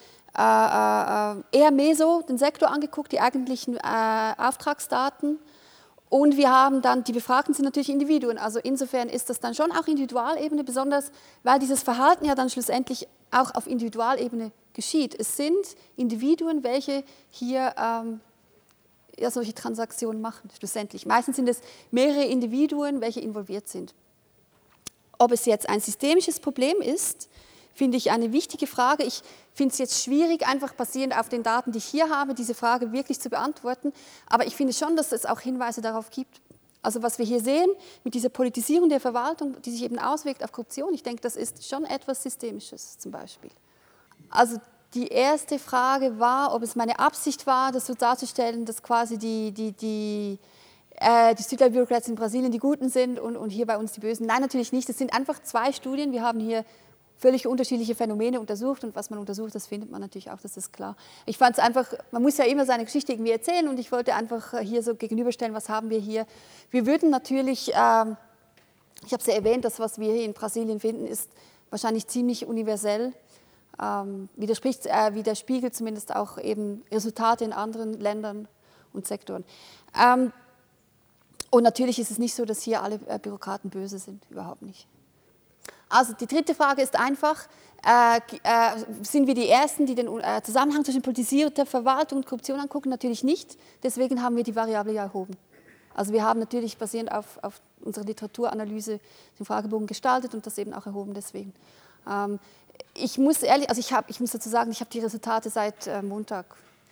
äh, äh, eher Meso, den Sektor angeguckt, die eigentlichen äh, Auftragsdaten und wir haben dann, die Befragten sind natürlich Individuen, also insofern ist das dann schon auch Individualebene, besonders weil dieses Verhalten ja dann schlussendlich auch auf Individualebene geschieht. Es sind Individuen, welche hier ähm, ja, solche Transaktionen machen, schlussendlich. Meistens sind es mehrere Individuen, welche involviert sind. Ob es jetzt ein systemisches Problem ist, finde ich eine wichtige Frage. Ich finde es jetzt schwierig, einfach basierend auf den Daten, die ich hier habe, diese Frage wirklich zu beantworten. Aber ich finde schon, dass es auch Hinweise darauf gibt. Also was wir hier sehen, mit dieser Politisierung der Verwaltung, die sich eben auswirkt auf Korruption, ich denke, das ist schon etwas Systemisches zum Beispiel. Also die erste Frage war, ob es meine Absicht war, das so darzustellen, dass quasi die, die, die, äh, die Street-Level Bureaucrats in Brasilien die Guten sind und, und hier bei uns die Bösen. Nein, natürlich nicht. Das sind einfach zwei Studien. Wir haben hier völlig unterschiedliche Phänomene untersucht und was man untersucht, das findet man natürlich auch, das ist klar. Ich fand es einfach, man muss ja immer seine Geschichte irgendwie erzählen und ich wollte einfach hier so gegenüberstellen, was haben wir hier. Wir würden natürlich, äh, ich habe es ja erwähnt, das, was wir hier in Brasilien finden, ist wahrscheinlich ziemlich universell. ähm, widerspricht, äh, widerspiegelt zumindest auch eben Resultate in anderen Ländern und Sektoren. Ähm, und natürlich ist es nicht so, dass hier alle äh, Bürokraten böse sind, überhaupt nicht. Also die dritte Frage ist einfach, äh, äh, sind wir die Ersten, die den äh, Zusammenhang zwischen politisierter Verwaltung und Korruption angucken? Natürlich nicht, deswegen haben wir die Variable ja erhoben. Also wir haben natürlich basierend auf, auf unserer Literaturanalyse den Fragebogen gestaltet und das eben auch erhoben deswegen. Ähm, ich muss ehrlich, also ich, hab, ich muss dazu sagen, ich habe die Resultate seit äh, Montag.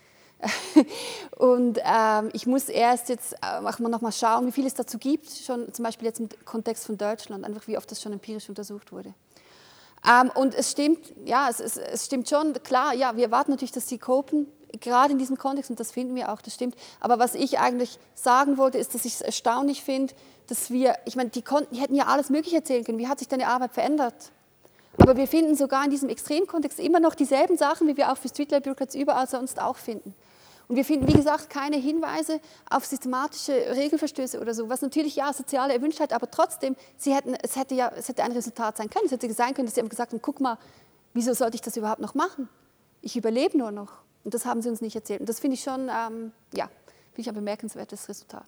Und ähm, ich muss erst jetzt äh, noch mal schauen, wie viel es dazu gibt, schon zum Beispiel jetzt im Kontext von Deutschland, einfach wie oft das schon empirisch untersucht wurde. Ähm, und es stimmt, ja, es, es, es stimmt schon, klar, ja, wir erwarten natürlich, dass sie copen, gerade in diesem Kontext, und das finden wir auch, das stimmt. Aber was ich eigentlich sagen wollte, ist, dass ich es erstaunlich finde, dass wir, ich meine, die, konnten, die hätten ja alles Mögliche erzählen können, wie hat sich deine Arbeit verändert? Aber wir finden sogar in diesem Extremkontext immer noch dieselben Sachen, wie wir auch für Street Level Bureaucrats überall sonst auch finden. Und wir finden, wie gesagt, keine Hinweise auf systematische Regelverstöße oder so, was natürlich ja soziale Erwünschtheit, aber trotzdem, sie hätten, es, hätte ja, es hätte ein Resultat sein können. Es hätte sein können, dass sie haben gesagt haben, guck mal, wieso sollte ich das überhaupt noch machen? Ich überlebe nur noch. Und das haben sie uns nicht erzählt. Und das finde ich schon, ähm, ja, finde ich ein bemerkenswertes Resultat.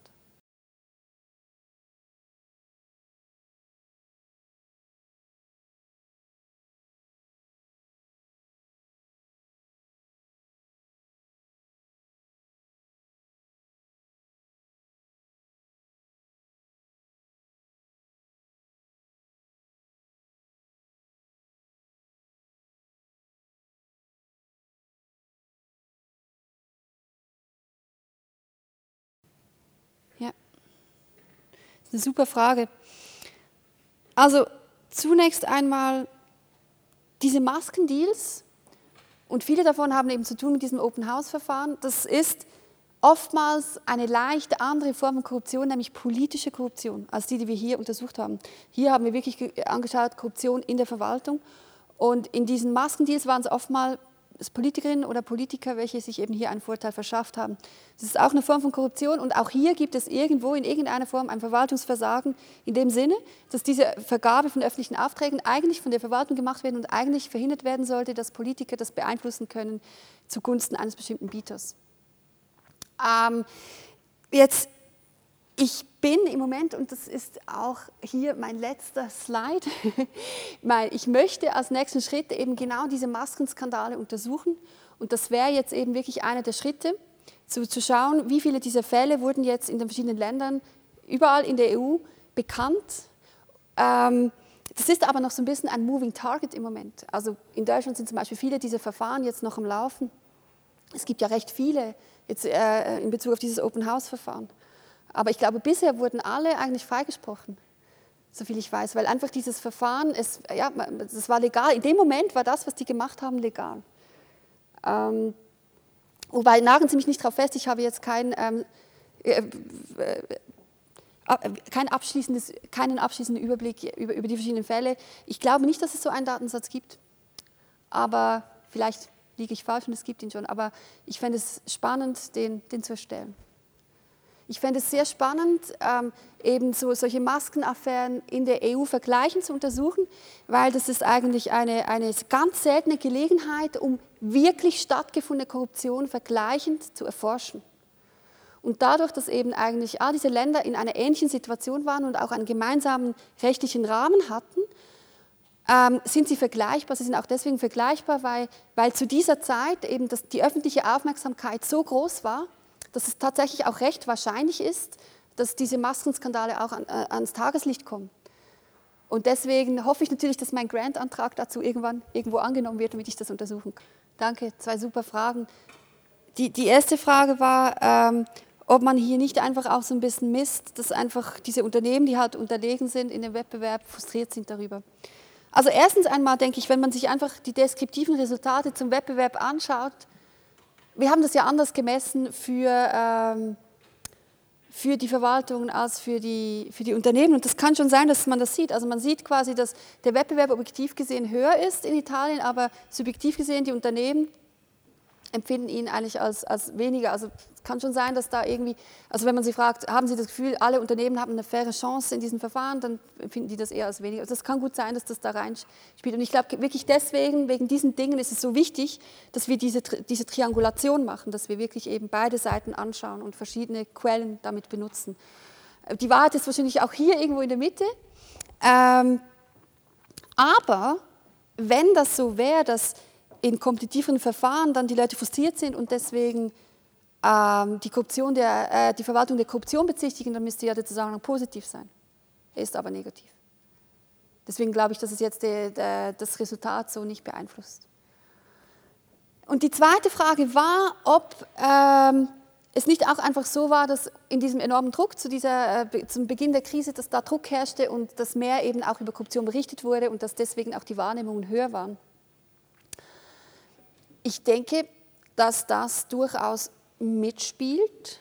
Ja, das ist eine super Frage. Also zunächst einmal diese Maskendeals, und viele davon haben eben zu tun mit diesem Open-House-Verfahren, das ist oftmals eine leicht andere Form von Korruption, nämlich politische Korruption, als die, die wir hier untersucht haben. Hier haben wir wirklich angeschaut, Korruption in der Verwaltung, und in diesen Maskendeals waren es oftmals Politikerinnen oder Politiker, welche sich eben hier einen Vorteil verschafft haben. Das ist auch eine Form von Korruption, und auch hier gibt es irgendwo in irgendeiner Form ein Verwaltungsversagen in dem Sinne, dass diese Vergabe von öffentlichen Aufträgen eigentlich von der Verwaltung gemacht werden und eigentlich verhindert werden sollte, dass Politiker das beeinflussen können zugunsten eines bestimmten Bieters. Ähm, jetzt, ich bin im Moment, und das ist auch hier mein letzter Slide, ich möchte als nächsten Schritt eben genau diese Maskenskandale untersuchen, und das wäre jetzt eben wirklich einer der Schritte, zu, zu schauen, wie viele dieser Fälle wurden jetzt in den verschiedenen Ländern, überall in der E U, bekannt. Ähm, das ist aber noch so ein bisschen ein Moving Target im Moment. Also in Deutschland sind zum Beispiel viele dieser Verfahren jetzt noch am Laufen. Es gibt ja recht viele jetzt, äh, in Bezug auf dieses Open-House-Verfahren. Aber ich glaube, bisher wurden alle eigentlich freigesprochen, soviel ich weiß, weil einfach dieses Verfahren, es, ja, das war legal. In dem Moment war das, was die gemacht haben, legal. Ähm, wobei, nageln Sie mich nicht darauf fest, ich habe jetzt kein, ähm, äh, äh, kein abschließendes, keinen abschließenden Überblick über, über die verschiedenen Fälle. Ich glaube nicht, dass es so einen Datensatz gibt, aber vielleicht liege ich falsch und es gibt ihn schon. Aber ich fände es spannend, den, den zu erstellen. Ich fände es sehr spannend, ähm, eben so, solche Maskenaffären in der E U vergleichend zu untersuchen, weil das ist eigentlich eine, eine ganz seltene Gelegenheit, um wirklich stattgefundene Korruption vergleichend zu erforschen. Und dadurch, dass eben eigentlich all diese Länder in einer ähnlichen Situation waren und auch einen gemeinsamen rechtlichen Rahmen hatten, ähm, sind sie vergleichbar. Sie sind auch deswegen vergleichbar, weil, weil zu dieser Zeit eben das, die öffentliche Aufmerksamkeit so groß war, dass es tatsächlich auch recht wahrscheinlich ist, dass diese Maskenskandale auch an, äh, ans Tageslicht kommen. Und deswegen hoffe ich natürlich, dass mein Grantantrag dazu irgendwann irgendwo angenommen wird, damit ich das untersuchen kann. Danke, zwei super Fragen. Die, die erste Frage war, ähm, ob man hier nicht einfach auch so ein bisschen misst, dass einfach diese Unternehmen, die halt unterlegen sind in dem Wettbewerb, frustriert sind darüber. Also erstens einmal denke ich, wenn man sich einfach die deskriptiven Resultate zum Wettbewerb anschaut, wir haben das ja anders gemessen für, ähm, für die Verwaltung als für die, für die Unternehmen. Und das kann schon sein, dass man das sieht. Also man sieht quasi, dass der Wettbewerb objektiv gesehen höher ist in Italien, aber subjektiv gesehen die Unternehmen empfinden ihn eigentlich als, als weniger. Also es kann schon sein, dass da irgendwie, also wenn man sie fragt, haben Sie das Gefühl, alle Unternehmen haben eine faire Chance in diesem Verfahren, dann empfinden die das eher als weniger. Also es kann gut sein, dass das da reinspielt. Und ich glaube wirklich deswegen, wegen diesen Dingen ist es so wichtig, dass wir diese, diese Triangulation machen, dass wir wirklich eben beide Seiten anschauen und verschiedene Quellen damit benutzen. Die Wahrheit ist wahrscheinlich auch hier irgendwo in der Mitte. Ähm, aber wenn das so wäre, dass in kompetitiveren Verfahren dann die Leute frustriert sind und deswegen ähm, die, Korruption der, äh, die Verwaltung der Korruption bezichtigen, dann müsste ja der Zusammenhang positiv sein. Er ist aber negativ. Deswegen glaube ich, dass es jetzt de, de, das Resultat so nicht beeinflusst. Und die zweite Frage war, ob ähm, es nicht auch einfach so war, dass in diesem enormen Druck zu dieser, äh, zum Beginn der Krise, dass da Druck herrschte und dass mehr eben auch über Korruption berichtet wurde und dass deswegen auch die Wahrnehmungen höher waren. Ich denke, dass das durchaus mitspielt.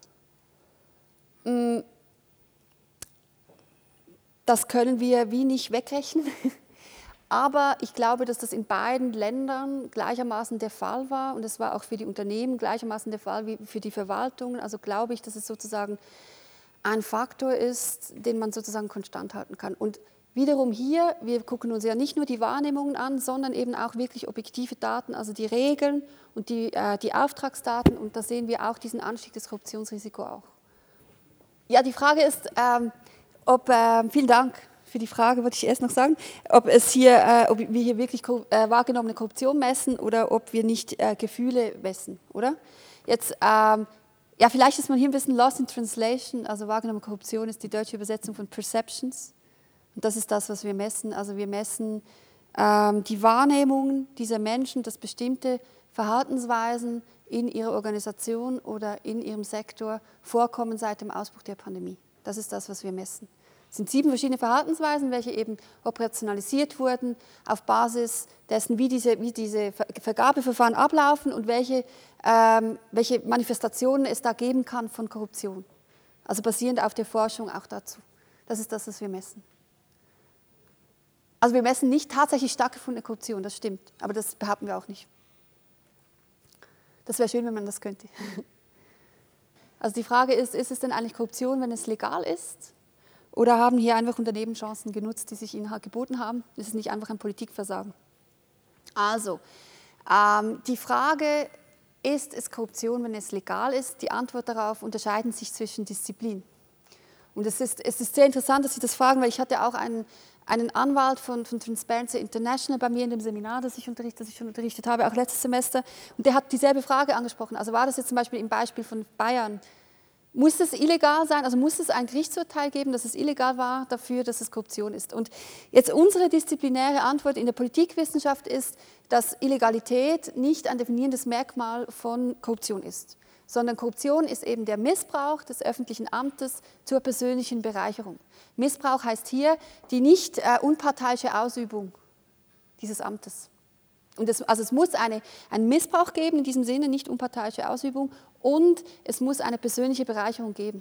Das können wir wie nicht wegrechnen. Aber ich glaube, dass das in beiden Ländern gleichermaßen der Fall war und es war auch für die Unternehmen gleichermaßen der Fall wie für die Verwaltungen. Also glaube ich, dass es sozusagen ein Faktor ist, den man sozusagen konstant halten kann. Und wiederum hier, wir gucken uns ja nicht nur die Wahrnehmungen an, sondern eben auch wirklich objektive Daten, also die Regeln und die, äh, die Auftragsdaten. Und da sehen wir auch diesen Anstieg des Korruptionsrisikos auch. Ja, die Frage ist, ähm, ob, äh, vielen Dank für die Frage, wollte ich erst noch sagen, ob, es hier, äh, ob wir hier wirklich äh, wahrgenommene Korruption messen oder ob wir nicht äh, Gefühle messen, oder? Jetzt, ähm, ja, vielleicht ist man hier ein bisschen lost in translation, also wahrgenommene Korruption ist die deutsche Übersetzung von Perceptions. Und das ist das, was wir messen. Also wir messen ähm, die Wahrnehmung dieser Menschen, dass bestimmte Verhaltensweisen in ihrer Organisation oder in ihrem Sektor vorkommen seit dem Ausbruch der Pandemie. Das ist das, was wir messen. Es sind sieben verschiedene Verhaltensweisen, welche eben operationalisiert wurden auf Basis dessen, wie diese, wie diese Vergabeverfahren ablaufen und welche, ähm, welche Manifestationen es da geben kann von Korruption. Also basierend auf der Forschung auch dazu. Das ist das, was wir messen. Also wir messen nicht tatsächlich stattgefundene Korruption, das stimmt, aber das behaupten wir auch nicht. Das wäre schön, wenn man das könnte. Also die Frage ist, ist es denn eigentlich Korruption, wenn es legal ist? Oder haben hier einfach Unternehmen Chancen genutzt, die sich ihnen halt geboten haben? Ist es nicht einfach ein Politikversagen? Also, ähm, die Frage, ist es Korruption, wenn es legal ist? Die Antwort darauf unterscheiden sich zwischen Disziplinen. Und es ist, es ist sehr interessant, dass Sie das fragen, weil ich hatte auch einen, einen Anwalt von, von Transparency International bei mir in dem Seminar, das ich, unterricht, das ich schon unterrichtet habe, auch letztes Semester. Und der hat dieselbe Frage angesprochen. Also war das jetzt zum Beispiel im Beispiel von Bayern, muss es illegal sein, also muss es ein Gerichtsurteil geben, dass es illegal war dafür, dass es Korruption ist? Und jetzt unsere disziplinäre Antwort in der Politikwissenschaft ist, dass Illegalität nicht ein definierendes Merkmal von Korruption ist, sondern Korruption ist eben der Missbrauch des öffentlichen Amtes zur persönlichen Bereicherung. Missbrauch heißt hier die nicht äh, unparteiische Ausübung dieses Amtes. Und es, also es muss eine, einen Missbrauch geben, in diesem Sinne nicht unparteiische Ausübung, und es muss eine persönliche Bereicherung geben.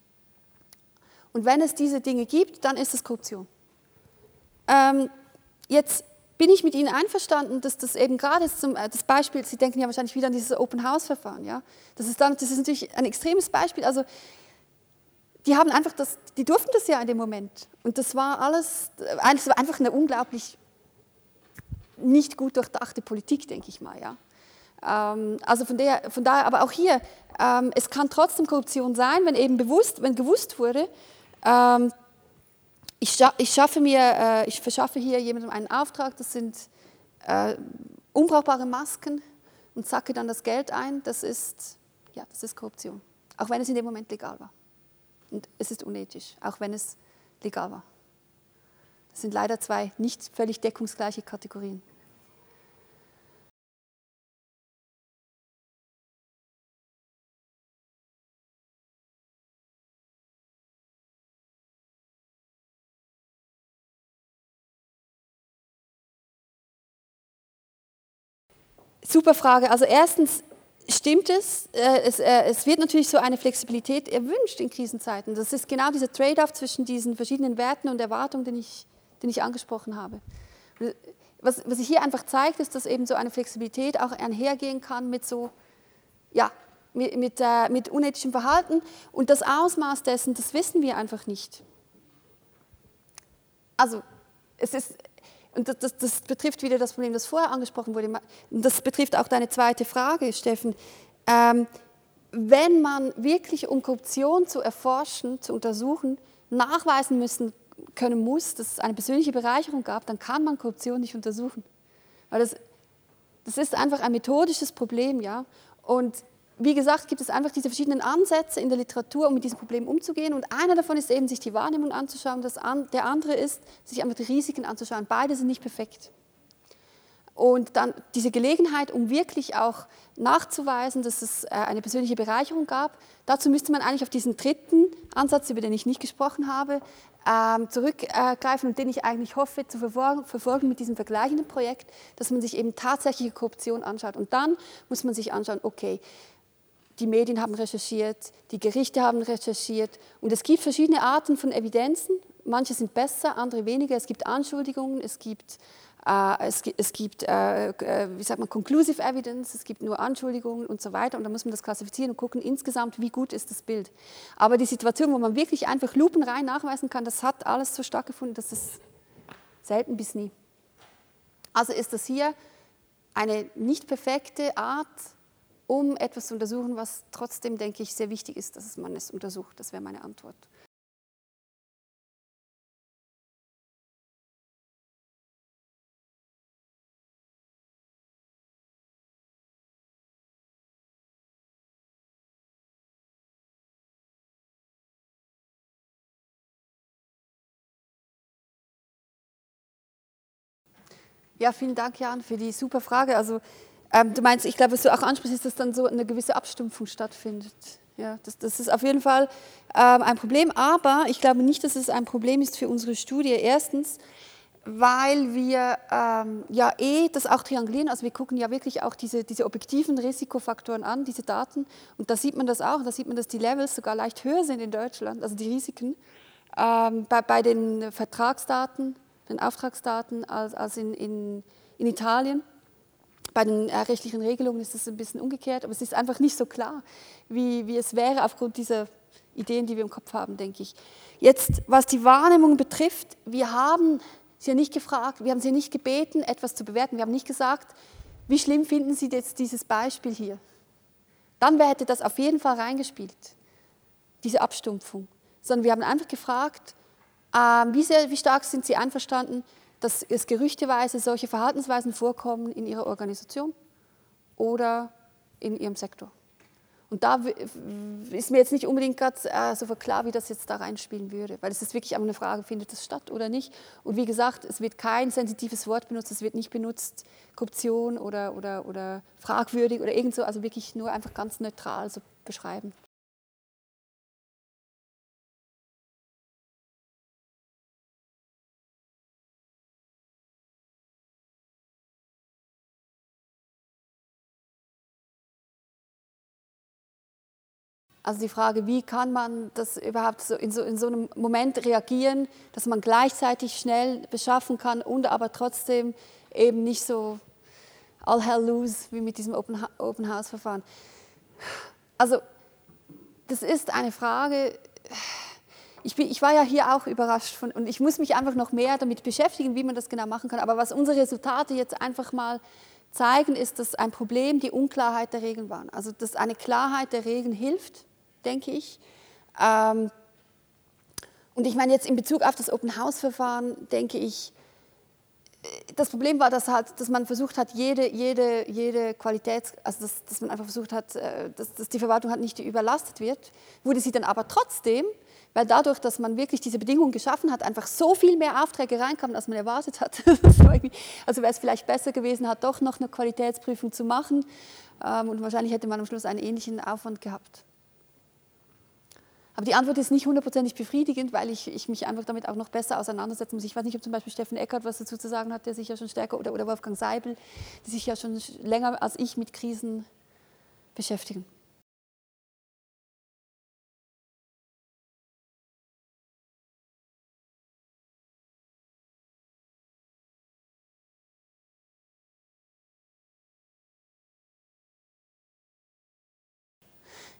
Und wenn es diese Dinge gibt, dann ist es Korruption. Ähm, jetzt bin ich mit Ihnen einverstanden, dass das eben gerade zum, das Beispiel, Sie denken ja wahrscheinlich wieder an dieses Open-House-Verfahren, ja? Das ist, dann, das ist natürlich ein extremes Beispiel. Also die haben einfach das, die durften das ja in dem Moment. Und das war alles, das war einfach eine unglaublich nicht gut durchdachte Politik, denke ich mal, ja. Ähm, also von, der, von daher, aber auch hier, ähm, es kann trotzdem Korruption sein, wenn eben bewusst, wenn gewusst wurde, ähm, ich, scha ich, schaffe mir, äh, ich verschaffe hier jemandem einen Auftrag, das sind äh, unbrauchbare Masken und sacke dann das Geld ein, das ist, ja, das ist Korruption. Auch wenn es in dem Moment legal war. Und es ist unethisch, auch wenn es legal war. Das sind leider zwei nicht völlig deckungsgleiche Kategorien. Super Frage. Also erstens stimmt es, äh, es, äh, es wird natürlich so eine Flexibilität erwünscht in Krisenzeiten. Das ist genau dieser Trade-off zwischen diesen verschiedenen Werten und Erwartungen, den ich, den ich angesprochen habe. was, was sich hier einfach zeigt, ist, dass eben so eine Flexibilität auch einhergehen kann mit so, ja, mit, mit, äh, mit unethischem Verhalten. Und das Ausmaß dessen, das wissen wir einfach nicht. Also, es ist, und das, das, das betrifft wieder das Problem, das vorher angesprochen wurde. Und das betrifft auch deine zweite Frage, Steffen. Ähm, wenn man wirklich, um Korruption zu erforschen, zu untersuchen, nachweisen müssen können muss, dass es eine persönliche Bereicherung gab, dann kann man Korruption nicht untersuchen. Weil das, das ist einfach ein methodisches Problem, ja. Und wie gesagt, gibt es einfach diese verschiedenen Ansätze in der Literatur, um mit diesem Problem umzugehen. Und einer davon ist eben, sich die Wahrnehmung anzuschauen. Das an, der andere ist, sich einfach die Risiken anzuschauen. Beide sind nicht perfekt. Und dann diese Gelegenheit, um wirklich auch nachzuweisen, dass es eine persönliche Bereicherung gab, dazu müsste man eigentlich auf diesen dritten Ansatz, über den ich nicht gesprochen habe, zurückgreifen und den ich eigentlich hoffe zu verfolgen mit diesem vergleichenden Projekt, dass man sich eben tatsächliche Korruption anschaut. Und dann muss man sich anschauen, okay, die Medien haben recherchiert, die Gerichte haben recherchiert und es gibt verschiedene Arten von Evidenzen. Manche sind besser, andere weniger. Es gibt Anschuldigungen, es gibt, äh, es, es gibt äh, wie sagt man, Conclusive Evidence, es gibt nur Anschuldigungen und so weiter. Und da muss man das klassifizieren und gucken insgesamt, wie gut ist das Bild. Aber die Situation, wo man wirklich einfach lupenrein nachweisen kann, das hat alles so stattgefunden, dass es selten bis nie. Also ist das hier eine nicht perfekte Art, um etwas zu untersuchen, was trotzdem, denke ich, sehr wichtig ist, dass man es untersucht. Das wäre meine Antwort. Ja, vielen Dank, Jan, für die super Frage. Also, ähm, du meinst, ich glaube, was du auch ansprichst, ist, dass dann so eine gewisse Abstumpfung stattfindet. Ja, das, das ist auf jeden Fall ähm, ein Problem, aber ich glaube nicht, dass es ein Problem ist für unsere Studie. Erstens, weil wir ähm, ja eh das auch triangulieren, also wir gucken ja wirklich auch diese, diese objektiven Risikofaktoren an, diese Daten, und da sieht man das auch, da sieht man, dass die Levels sogar leicht höher sind in Deutschland, also die Risiken, ähm, bei, bei den Vertragsdaten, den Auftragsdaten als, als in, in, in Italien. Bei den äh, rechtlichen Regelungen ist es ein bisschen umgekehrt, aber es ist einfach nicht so klar, wie, wie es wäre aufgrund dieser Ideen, die wir im Kopf haben, denke ich. Jetzt, was die Wahrnehmung betrifft, wir haben Sie ja nicht gefragt, wir haben Sie nicht gebeten, etwas zu bewerten. Wir haben nicht gesagt, wie schlimm finden Sie jetzt dieses Beispiel hier? Dann hätte das auf jeden Fall reingespielt, diese Abstumpfung. Sondern wir haben einfach gefragt, äh, wie, sehr, wie stark sind Sie einverstanden, dass es gerüchteweise solche Verhaltensweisen vorkommen in Ihrer Organisation oder in Ihrem Sektor. Und da ist mir jetzt nicht unbedingt gerade äh, so klar, wie das jetzt da reinspielen würde, weil es ist wirklich eine Frage, findet das statt oder nicht. Und wie gesagt, es wird kein sensitives Wort benutzt, es wird nicht benutzt, Korruption oder, oder, oder fragwürdig oder irgend so, also wirklich nur einfach ganz neutral so beschreiben. Also die Frage, wie kann man das überhaupt so in, so in so einem Moment reagieren, dass man gleichzeitig schnell beschaffen kann und aber trotzdem eben nicht so all hell loose wie mit diesem Open, Open House Verfahren. Also das ist eine Frage, ich, bin, ich war ja hier auch überrascht von, und ich muss mich einfach noch mehr damit beschäftigen, wie man das genau machen kann. Aber was unsere Resultate jetzt einfach mal zeigen, ist, dass ein Problem die Unklarheit der Regeln war. Also dass eine Klarheit der Regeln hilft, denke ich. Ähm, und ich meine jetzt in Bezug auf das Open-House-Verfahren, denke ich, das Problem war, dass, halt, dass man versucht hat, jede, jede, jede Qualität, also dass, dass man einfach versucht hat, dass, dass die Verwaltung halt nicht überlastet wird, wurde sie dann aber trotzdem, weil dadurch, dass man wirklich diese Bedingungen geschaffen hat, einfach so viel mehr Aufträge reinkamen, als man erwartet hat. Also wäre es vielleicht besser gewesen, hat doch noch eine Qualitätsprüfung zu machen, und wahrscheinlich hätte man am Schluss einen ähnlichen Aufwand gehabt. Aber die Antwort ist nicht hundertprozentig befriedigend, weil ich, ich mich einfach damit auch noch besser auseinandersetzen muss. Ich weiß nicht, ob zum Beispiel Steffen Eckert was dazu zu sagen hat, der sich ja schon stärker, oder, oder Wolfgang Seibel, die sich ja schon länger als ich mit Krisen beschäftigen.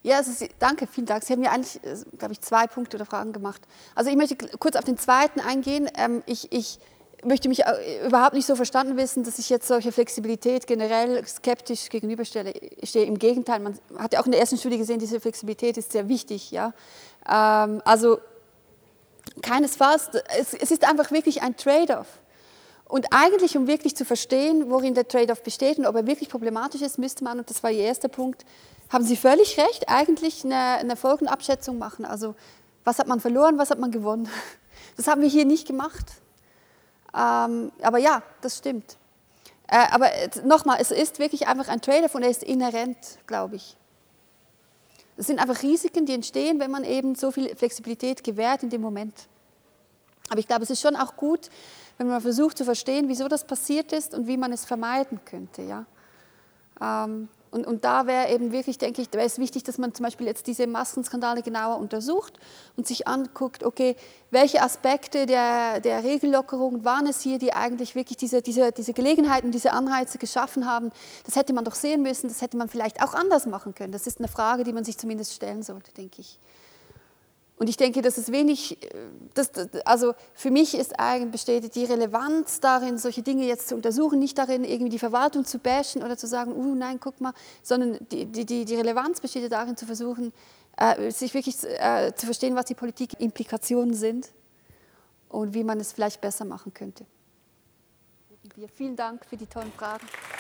Ja, also Sie, danke, vielen Dank. Sie haben mir eigentlich, glaube ich, zwei Punkte oder Fragen gemacht. Also ich möchte kurz auf den zweiten eingehen. Ähm, ich, ich möchte mich überhaupt nicht so verstanden wissen, dass ich jetzt solche Flexibilität generell skeptisch gegenüberstelle. Ich stehe im Gegenteil. Man hat ja auch in der ersten Studie gesehen, diese Flexibilität ist sehr wichtig. Ja? Ähm, also keinesfalls, es, es ist einfach wirklich ein Trade-off. Und eigentlich, um wirklich zu verstehen, worin der Trade-off besteht und ob er wirklich problematisch ist, müsste man, und das war Ihr erster Punkt, haben Sie völlig recht, eigentlich eine, eine Folgenabschätzung machen. Also was hat man verloren, was hat man gewonnen? Das haben wir hier nicht gemacht. Ähm, aber ja, das stimmt. Äh, aber nochmal, es ist wirklich einfach ein Trade-off und er ist inhärent, glaube ich. Es sind einfach Risiken, die entstehen, wenn man eben so viel Flexibilität gewährt in dem Moment. Aber ich glaube, es ist schon auch gut, wenn man versucht zu verstehen, wieso das passiert ist und wie man es vermeiden könnte. Ja? Ähm, und, und da wäre eben wirklich, denke ich, wäre es wichtig, dass man zum Beispiel jetzt diese Maskenskandale genauer untersucht und sich anguckt, okay, welche Aspekte der, der Regellockerung waren es hier, die eigentlich wirklich diese, diese, diese Gelegenheiten, diese Anreize geschaffen haben. Das hätte man doch sehen müssen, das hätte man vielleicht auch anders machen können. Das ist eine Frage, die man sich zumindest stellen sollte, denke ich. Und ich denke, dass es wenig, das, also für mich ist eigentlich besteht die Relevanz darin, solche Dinge jetzt zu untersuchen, nicht darin, irgendwie die Verwaltung zu bashen oder zu sagen, uh, nein, guck mal, sondern die, die, die Relevanz besteht darin, zu versuchen, äh, sich wirklich äh, zu verstehen, was die Politikimplikationen sind und wie man es vielleicht besser machen könnte. Vielen Dank für die tollen Fragen.